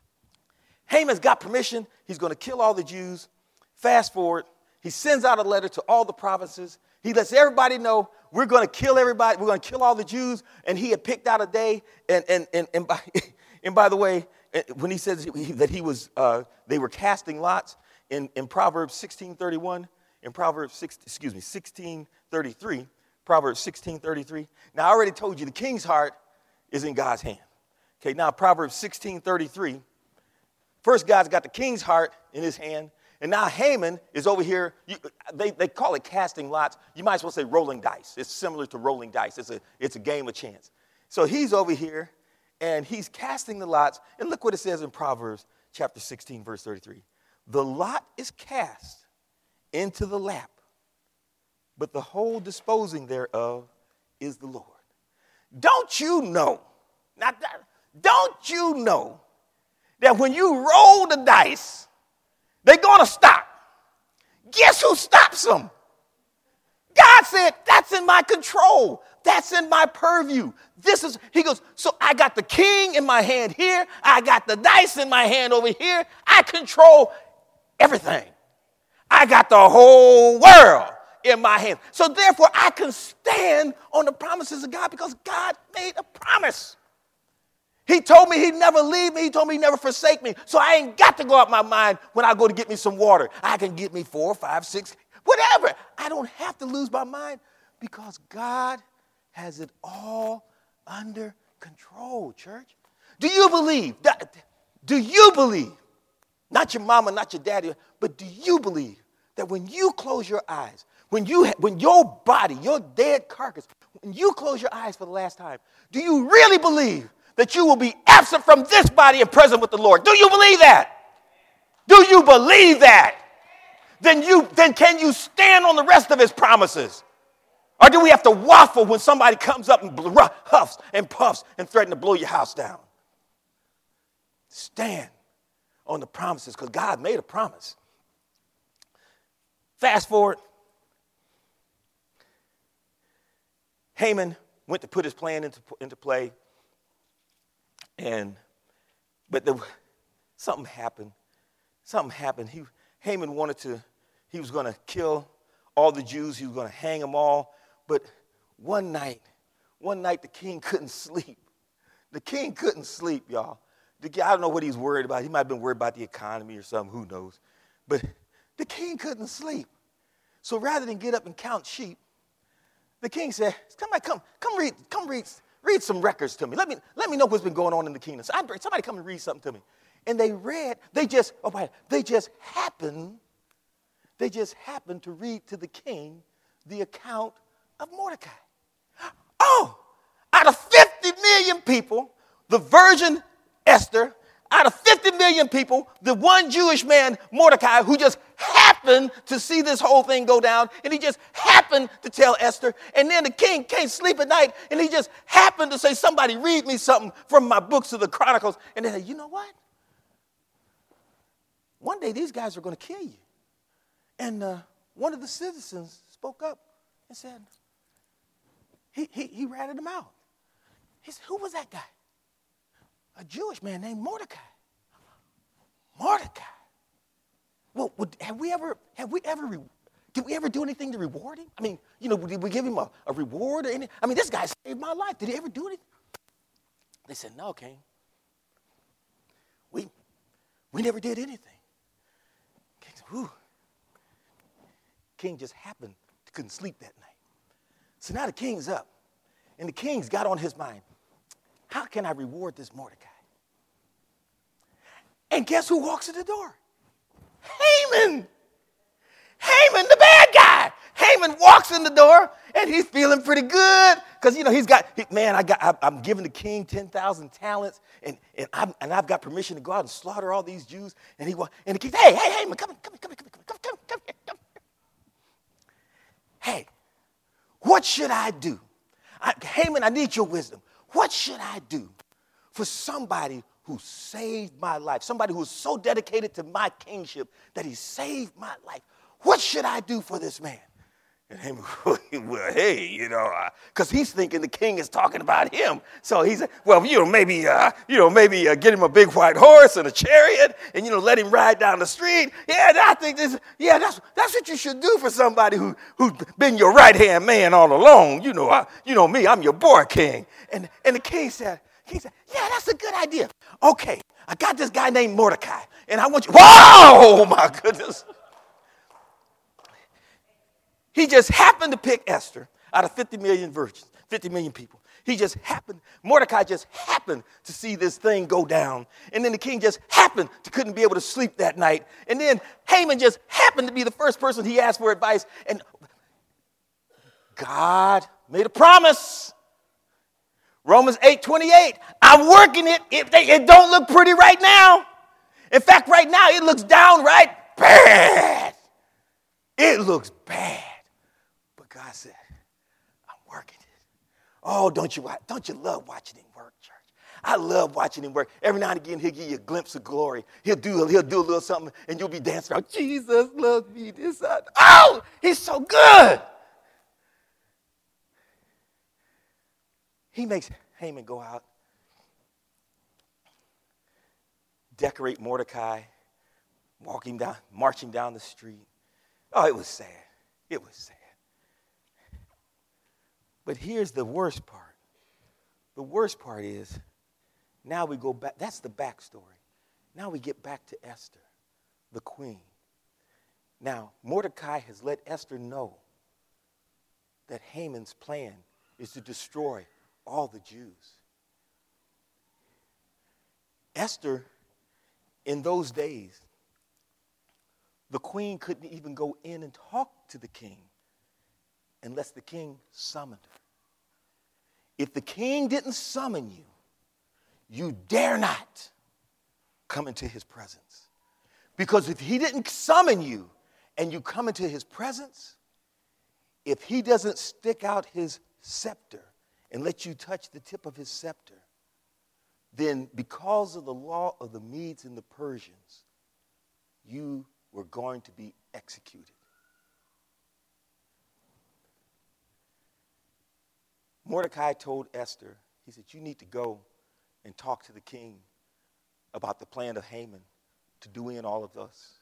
Haman's got permission. He's going to kill all the Jews. Fast forward, he sends out a letter to all the provinces. He lets everybody know we're going to kill everybody. We're going to kill all the Jews. And he had picked out a day. And and and and by, and by the way, when he says that he was, uh, they were casting lots in, in Proverbs sixteen thirty-one, in Proverbs six, excuse me, sixteen thirty-three, Proverbs sixteen thirty-three. Now I already told you the king's heart is in God's hand. Okay, now Proverbs sixteen thirty-three. First, God's got the king's heart in his hand. And now Haman is over here. You, they, they call it casting lots. You might as well say rolling dice. It's similar to rolling dice. It's a, it's a game of chance. So he's over here, and he's casting the lots. And look what it says in Proverbs chapter sixteen, verse thirty-three. The lot is cast into the lap, but the whole disposing thereof is the Lord. Don't you know, not that, don't you know that when you roll the dice, they're going to stop. Guess who stops them? God said, that's in my control. That's in my purview. This is, he goes, so I got the king in my hand here. I got the dice in my hand over here. I control everything. I got the whole world in my hand. So therefore, I can stand on the promises of God because God made a promise. He told me he'd never leave me. He told me he'd never forsake me. So I ain't got to go out my mind when I go to get me some water. I can get me four, five, six, whatever. I don't have to lose my mind because God has it all under control, church. Do you believe? That, do you believe? Not your mama, not your daddy, but do you believe that when you close your eyes, when you, when your body, your dead carcass, when you close your eyes for the last time, do you really believe that you will be absent from this body and present with the Lord? Do you believe that? Do you believe that? Then you then can you stand on the rest of his promises? Or do we have to waffle when somebody comes up and huffs and puffs and threatens to blow your house down? Stand on the promises because God made a promise. Fast forward. Haman went to put his plan into, into play. And, but the, something happened. Something happened. He, Haman wanted to, he was going to kill all the Jews. He was going to hang them all. But one night, one night the king couldn't sleep. The king couldn't sleep, y'all. The, I don't know what he's worried about. He might have been worried about the economy or something. Who knows? But the king couldn't sleep. So rather than get up and count sheep, the king said, somebody come, come read, come read. Read some records to me. Let me, let me know what's been going on in the kingdom. So somebody come and read something to me. And they read, they just, oh, wait, they just happened, they just happened to read to the king the account of Mordecai. Oh, out of fifty million people, the virgin Esther, out of fifty million people, the one Jewish man, Mordecai, who just happened to see this whole thing go down, and he just happened to tell Esther, and then the king can't sleep at night, and he just happened to say, somebody read me something from my books of the Chronicles, and they say, you know what? One day these guys are going to kill you. And uh, one of the citizens spoke up and said, he, he, he ratted him out. He said, who was that guy? A Jewish man named Mordecai. Mordecai. Well, would, have we ever, have we ever, did we ever do anything to reward him? I mean, you know, did we give him a, a reward or anything? I mean, this guy saved my life. Did he ever do anything? They said, no, King. We, we never did anything. King said, whew. King just happened to couldn't sleep that night. So now the king's up, and the king's got on his mind, how can I reward this Mordecai? And guess who walks in the door? Haman. Haman, the bad guy. Haman walks in the door, and he's feeling pretty good because, you know, he's got, he, man, I got, I, I'm giving the king ten thousand talents, and, and, I'm, and I've got permission to go out and slaughter all these Jews. And he and the king, hey, hey, Haman, come, come, come, come, come, come, come, come here, come here. Hey, what should I do? I, Haman, I need your wisdom. What should I do for somebody who saved my life, somebody who is so dedicated to my kingship that he saved my life? What should I do for this man? And Haman, well, hey, you know, because uh, he's thinking the king is talking about him. So he said, well, you know, maybe, uh, you know, maybe uh, get him a big white horse and a chariot, and you know, let him ride down the street. Yeah, I think this. Yeah, that's that's what you should do for somebody who who's been your right hand man all along. You know, I, you know me, I'm your boy king. And and the king said, king said, yeah, that's a good idea. Okay, I got this guy named Mordecai, and I want you. Whoa, my goodness. He just happened to pick Esther out of fifty million virgins, fifty million people. He just happened, Mordecai just happened to see this thing go down. And then the king just happened to couldn't be able to sleep that night. And then Haman just happened to be the first person he asked for advice. And God made a promise. Romans eight twenty-eight, I'm working it. It, it don't look pretty right now. In fact, right now it looks downright bad. It looks bad. God said, I'm working it. Oh, don't you, don't you love watching him work, church? I love watching him work. Every now and again, he'll give you a glimpse of glory. He'll do, he'll do a little something, and you'll be dancing around. Jesus loves me. This, side. Oh, he's so good. He makes Haman go out, decorate Mordecai, walking down, marching down the street. Oh, it was sad. It was sad. But here's the worst part. The worst part is, now we go back. That's the backstory. Now we get back to Esther, the queen. Now, Mordecai has let Esther know that Haman's plan is to destroy all the Jews. Esther, in those days, the queen couldn't even go in and talk to the king unless the king summoned her. If the king didn't summon you, you dare not come into his presence. Because if he didn't summon you and you come into his presence, if he doesn't stick out his scepter and let you touch the tip of his scepter, then because of the law of the Medes and the Persians, you were going to be executed. Mordecai told Esther, he said, you need to go and talk to the king about the plan of Haman to do in all of us.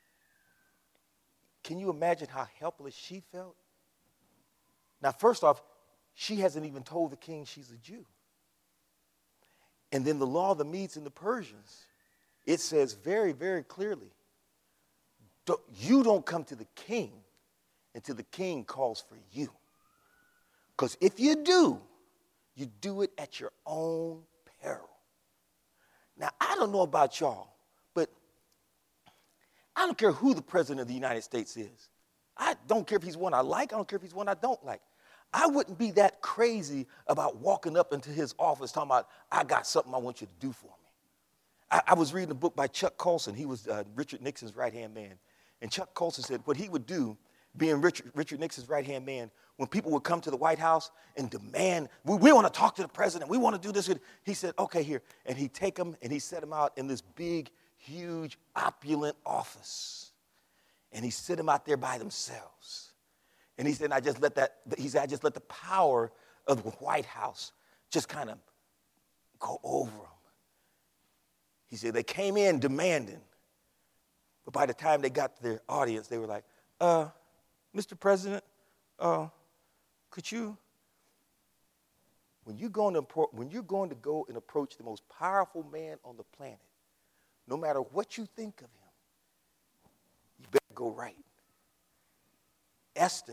Can you imagine how helpless she felt? Now, first off, she hasn't even told the king she's a Jew. And then the law of the Medes and the Persians, it says very, very clearly, don't, you don't come to the king until the king calls for you. Because if you do, you do it at your own peril. Now, I don't know about y'all, but I don't care who the president of the United States is. I don't care if he's one I like. I don't care if he's one I don't like. I wouldn't be that crazy about walking up into his office talking about, I got something I want you to do for me. I, I was reading a book by Chuck Colson. He was uh, Richard Nixon's right-hand man. And Chuck Colson said what he would do, being Richard, Richard Nixon's right-hand man, when people would come to the White House and demand, we, we want to talk to the president, we want to do this. He said, okay, here. And he'd take them and he'd set them out in this big, huge, opulent office. And he'd sit them out there by themselves. And he said, I just let that, he said, I just let the power of the White House just kind of go over them. He said, they came in demanding. But by the time they got to their audience, they were like, uh, Mister President, uh, could you, when you're going to, when you're going to go and approach the most powerful man on the planet, no matter what you think of him, you better go right. Esther.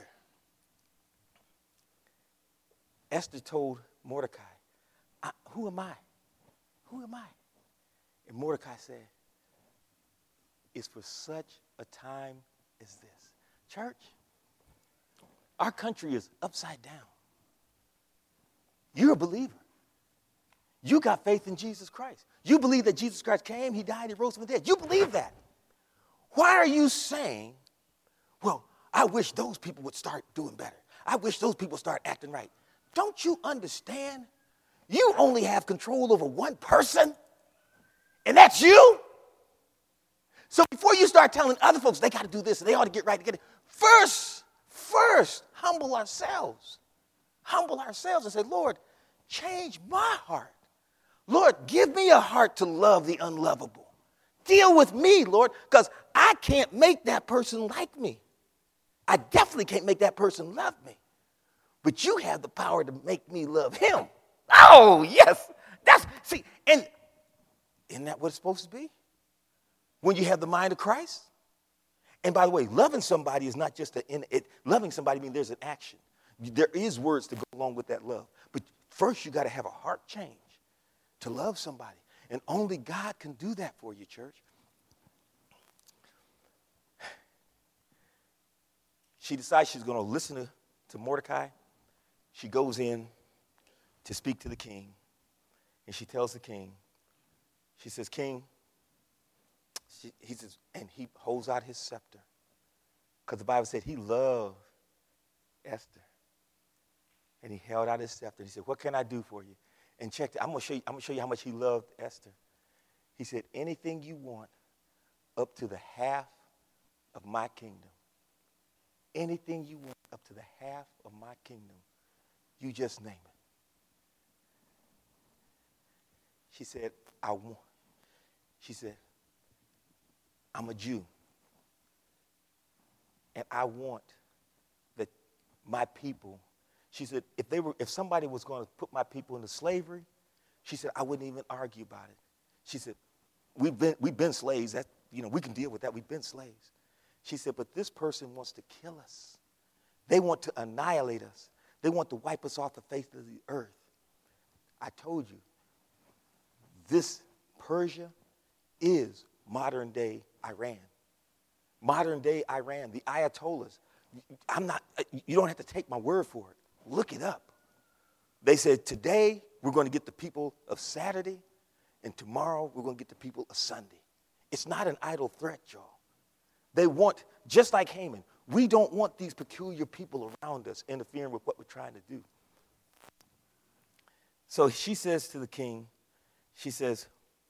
Esther told Mordecai, I, who am I? Who am I? And Mordecai said, it's for such a time as this. Church, our country is upside down. You're a believer. You got faith in Jesus Christ. You believe that Jesus Christ came, he died, he rose from the dead. You believe that. Why are you saying, well, I wish those people would start doing better. I wish those people start acting right. Don't you understand? You only have control over one person, and that's you. So before you start telling other folks they got to do this and they ought to get right together, first, first, humble ourselves. Humble ourselves and say, Lord, change my heart. Lord, give me a heart to love the unlovable. Deal with me, Lord, because I can't make that person like me. I definitely can't make that person love me. But you have the power to make me love him. Oh, yes. That's, see, and isn't that what it's supposed to be? When you have the mind of Christ? And by the way, loving somebody is not just a, it, loving somebody means there's an action. There is words to go along with that love. But first you got to have a heart change to love somebody. And only God can do that for you, church. She decides she's going to listen to, to Mordecai. She goes in to speak to the king. And she tells the king, she says, King, she, he says, and he holds out his scepter. Because the Bible said he loved Esther. And he held out his scepter. He said, what can I do for you? And check it. I'm going to show you, I'm going to show you how much he loved Esther. He said, anything you want up to the half of my kingdom. Anything you want up to the half of my kingdom, you just name it. She said, I want. She said, I'm a Jew. And I want that my people, she said, if they were, if somebody was going to put my people into slavery, she said, I wouldn't even argue about it. She said, we've been, we've been slaves. That, you know, we can deal with that. We've been slaves. She said, but this person wants to kill us. They want to annihilate us. They want to wipe us off the face of the earth. I told you, this Persia is modern day Iran. Modern day Iran, the Ayatollahs. I'm not, you don't have to take my word for it. Look it up. They said today we're going to get the people of Saturday, and tomorrow we're going to get the people of Sunday. It's not an idle threat, y'all. They want, just like Haman, we don't want these peculiar people around us interfering with what we're trying to do. So she says to the king, she says,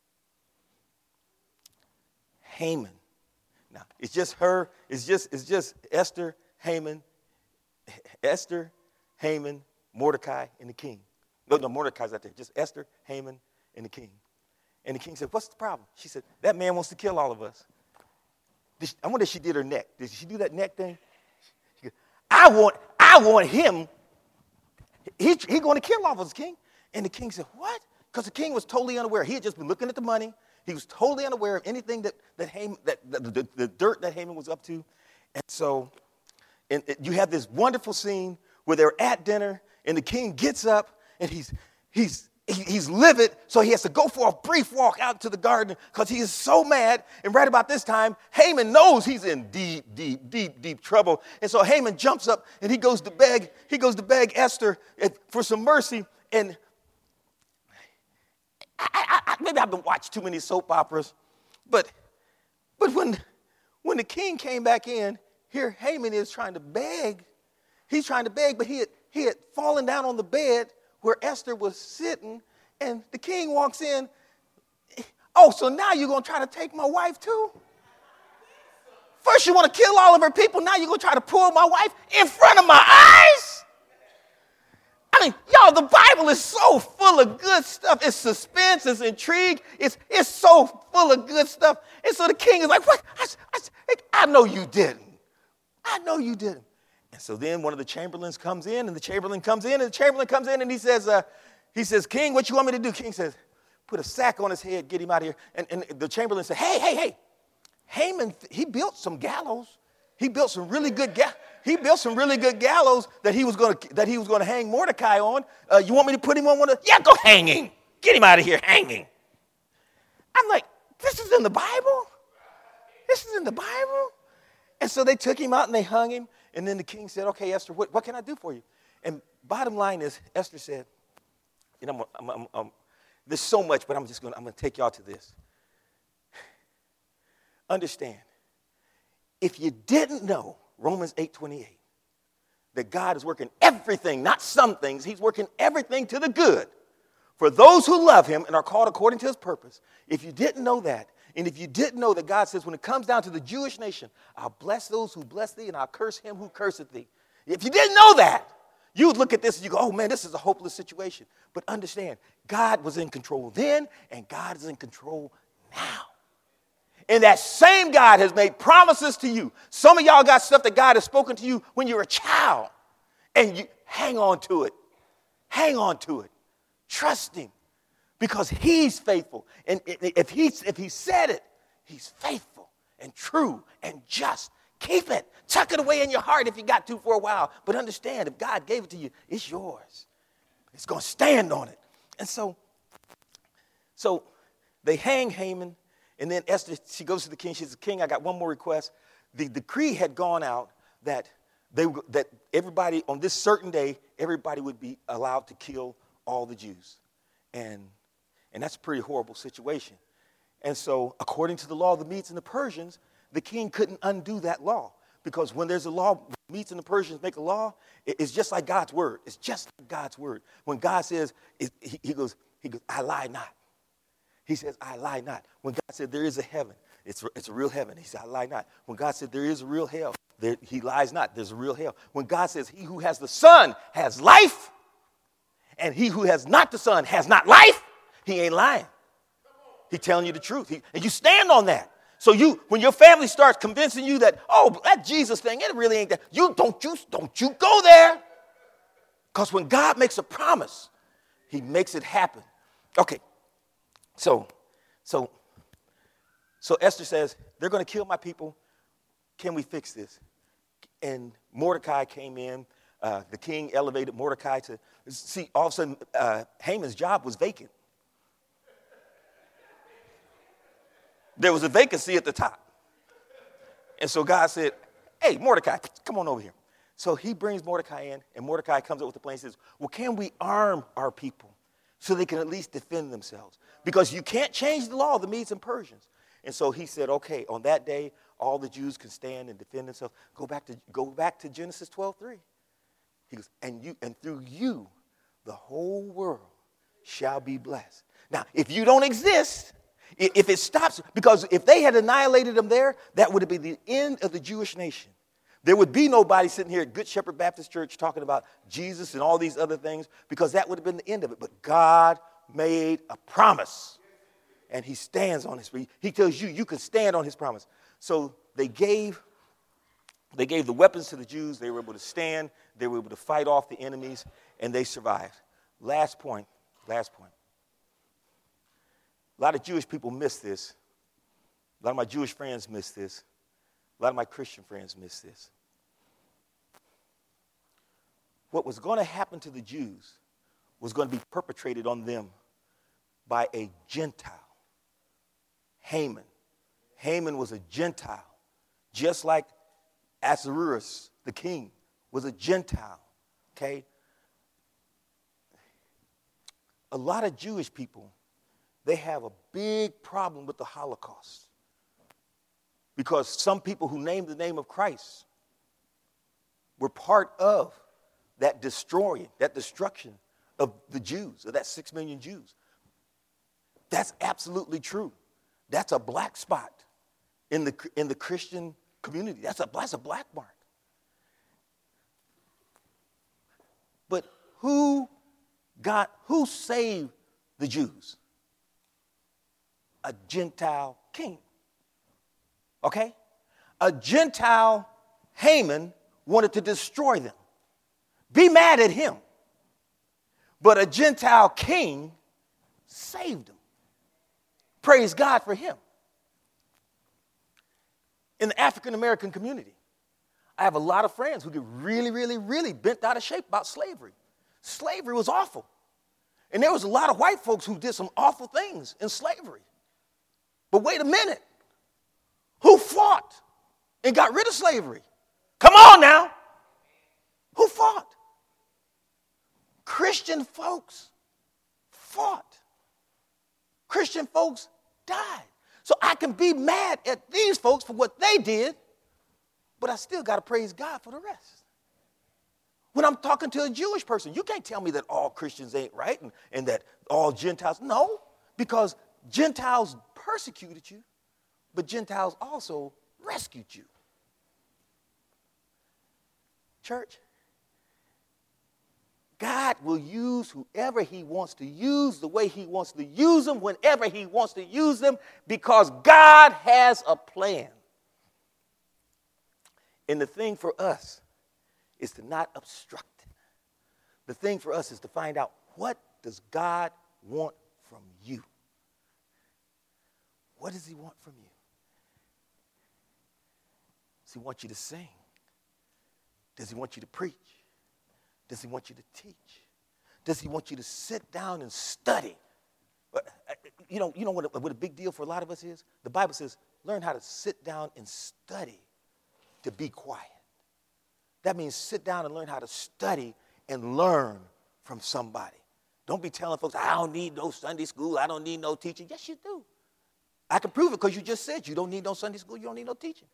Haman. Now, it's just her, it's just, it's just Esther, Haman, Esther, Haman, Mordecai, and the king. No, no, Mordecai's out there. Just Esther, Haman, and the king. And the king said, what's the problem? She said, that man wants to kill all of us. She, I wonder if she did her neck. Did she do that neck thing? She goes, I want, I want him. He's he going to kill all of us, king. And the king said, what? Because the king was totally unaware. He had just been looking at the money. He was totally unaware of anything that, that, Haman, that the, the, the dirt that Haman was up to. And so and it, you have this wonderful scene where they're at dinner, and the king gets up, and he's, he's he, he's livid, so he has to go for a brief walk out to the garden because he is so mad. And right about this time, Haman knows he's in deep, deep, deep, deep trouble. And so Haman jumps up and he goes to beg, he goes to beg Esther for some mercy. And I, I, I, maybe I've been watching too many soap operas, but but when when the king came back in, here Haman is trying to beg. He's trying to beg, but he had, he had fallen down on the bed where Esther was sitting, and the king walks in. Oh, so now you're going to try to take my wife too? First you want to kill all of her people, now you're going to try to pull my wife in front of my eyes? I mean, y'all, the Bible is so full of good stuff. It's suspense, it's intrigue, it's, it's so full of good stuff. And so the king is like, what? I, I, I know you didn't. I know you didn't. And so then one of the chamberlains comes in, and the chamberlain comes in, and the chamberlain comes in, and he says, uh, he says, King, what you want me to do? King says, put a sack on his head, get him out of here. And, and the chamberlain said, hey, hey, hey, Haman, he built some gallows. He built some really good ga- he built some really good gallows that he was going to that he was going to hang Mordecai on. Uh, you want me to put him on one of? Yeah, go hanging. Get him out of here, hanging. I'm like, this is in the Bible. This is in the Bible. And so they took him out and they hung him. And then the king said, okay, Esther, what, what can I do for you? And bottom line is, Esther said, and I'm, I'm, I'm, I'm there's so much, but I'm just going to I'm going to take y'all to this. Understand, if you didn't know Romans eight twenty-eight, that God is working everything, not some things, he's working everything to the good for those who love him and are called according to his purpose. If you didn't know that, and if you didn't know that God says when it comes down to the Jewish nation, I'll bless those who bless thee and I'll curse him who curseth thee. If you didn't know that, you would look at this and you go, oh man, this is a hopeless situation. But understand, God was in control then and God is in control now. And that same God has made promises to you. Some of y'all got stuff that God has spoken to you when you were a child. And you hang on to it. Hang on to it. Trust him. Because he's faithful. And if he, if he said it, he's faithful and true and just. Keep it. Tuck it away in your heart if you got to for a while. But understand, if God gave it to you, it's yours. It's going to stand on it. And so, so they hang Haman. And then Esther, she goes to the king. She says, King, I got one more request. The decree had gone out that they that everybody, on this certain day, everybody would be allowed to kill all the Jews. And, and that's a pretty horrible situation. And so, according to the law of the Medes and the Persians, the king couldn't undo that law. Because when there's a law, the Medes and the Persians make a law, it's just like God's word. It's just like God's word. When God says, he, he goes, he goes, I lie not. He says, I lie not. When God said there is a heaven, it's, it's a real heaven. He said, I lie not. When God said there is a real hell, there, he lies not. There's a real hell. When God says he who has the Son has life, and he who has not the Son has not life, he ain't lying. He's telling you the truth. He, and you stand on that. So you, when your family starts convincing you that, oh, that Jesus thing, it really ain't that, you don't you, don't you go there. Because when God makes a promise, he makes it happen. Okay. So, so, so Esther says, they're going to kill my people. Can we fix this? And Mordecai came in. Uh, the king elevated Mordecai to, see, all of a sudden, uh, Haman's job was vacant. There was a vacancy at the top. And so God said, hey, Mordecai, come on over here. So he brings Mordecai in, and Mordecai comes up with the plan and says, well, can we arm our people so they can at least defend themselves? Because you can't change the law of the Medes and Persians. And so he said, okay, on that day, all the Jews can stand and defend themselves. Go back to, go back to Genesis twelve three. He goes, and you, and through you, the whole world shall be blessed. Now, if you don't exist, if it stops, because if they had annihilated them there, that would have been the end of the Jewish nation. There would be nobody sitting here at Good Shepherd Baptist Church talking about Jesus and all these other things, because that would have been the end of it. But God made a promise, and he stands on his, he tells you, you can stand on his promise. So they gave, they gave the weapons to the Jews. They were able to stand. They were able to fight off the enemies, and they survived. Last point, last point. A lot of Jewish people miss this. A lot of my Jewish friends miss this. A lot of my Christian friends miss this. What was going to happen to the Jews was going to be perpetrated on them by a Gentile, Haman. Haman was a Gentile, just like Ahasuerus, the king, was a Gentile, okay? A lot of Jewish people, they have a big problem with the Holocaust because some people who named the name of Christ were part of that destroying, that destruction of the Jews, of that six million Jews. That's absolutely true. That's a black spot in the, in the Christian community. That's a, that's a black mark. But who got, who saved the Jews? A Gentile king. Okay? A Gentile Haman wanted to destroy them. Be mad at him. But a Gentile king saved them. Praise God for him. In the African American community, I have a lot of friends who get really, really, really bent out of shape about slavery. Slavery was awful. And there was a lot of white folks who did some awful things in slavery. But wait a minute. Who fought and got rid of slavery? Come on now. Who fought? Christian folks fought. Christian folks died. So I can be mad at these folks for what they did, but I still got to praise God for the rest. When I'm talking to a Jewish person, you can't tell me that all Christians ain't right and, and that all Gentiles. No, because Gentiles persecuted you, but Gentiles also rescued you. Church, God will use whoever he wants to use the way he wants to use them, whenever he wants to use them, because God has a plan. And the thing for us is to not obstruct it. The thing for us is to find out, what does God want from you? What does he want from you? Does he want you to sing? Does he want you to preach? Does he want you to teach? Does he want you to sit down and study? You know, you know what a, what a big deal for a lot of us is? The Bible says, learn how to sit down and study to be quiet. That means sit down and learn how to study and learn from somebody. Don't be telling folks, I don't need no Sunday school, I don't need no teaching. Yes, you do. I can prove it because you just said you don't need no Sunday school, you don't need no teaching.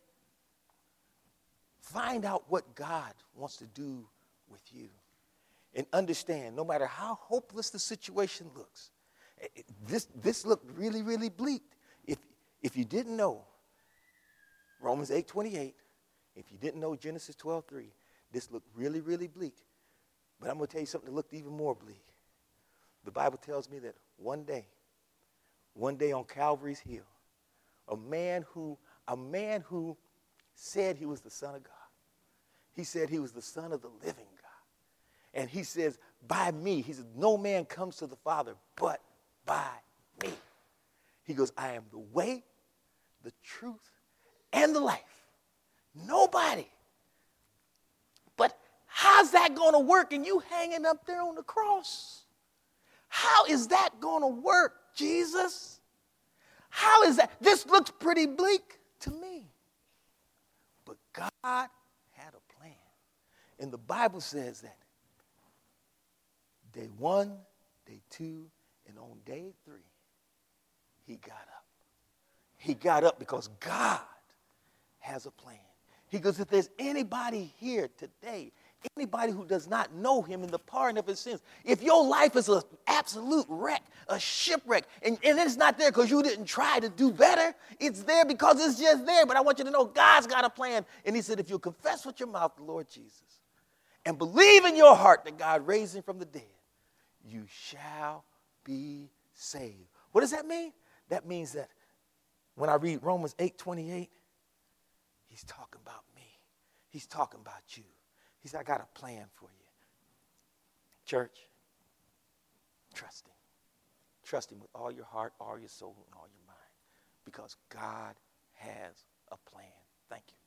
Find out what God wants to do with you. And understand, no matter how hopeless the situation looks, this, this looked really, really bleak. If, if you didn't know Romans eight twenty-eight, if you didn't know Genesis twelve three, this looked really, really bleak. But I'm going to tell you something that looked even more bleak. The Bible tells me that one day, one day on Calvary's Hill, a man who, a man who said he was the Son of God. He said he was the Son of the living God. And he says, by me, he says, no man comes to the Father but by me. He goes, I am the way, the truth, and the life. Nobody. But how's that going to work and you hanging up there on the cross? How is that going to work, Jesus? How is that? This looks pretty bleak to me. But God had a plan. And the Bible says that day one, day two, and on day three, he got up. He got up because God has a plan. He goes, if there's anybody here today, anybody who does not know him in the pardon of his sins, if your life is an absolute wreck, a shipwreck, and, and it's not there because you didn't try to do better, it's there because it's just there. But I want you to know God's got a plan. And he said, if you'll confess with your mouth the Lord Jesus and believe in your heart that God raised him from the dead, you shall be saved. What does that mean? That means that when I read Romans eight twenty-eight, he's talking about me. He's talking about you. He said, I got a plan for you. Church, trust him. Trust him with all your heart, all your soul, and all your mind. Because God has a plan. Thank you.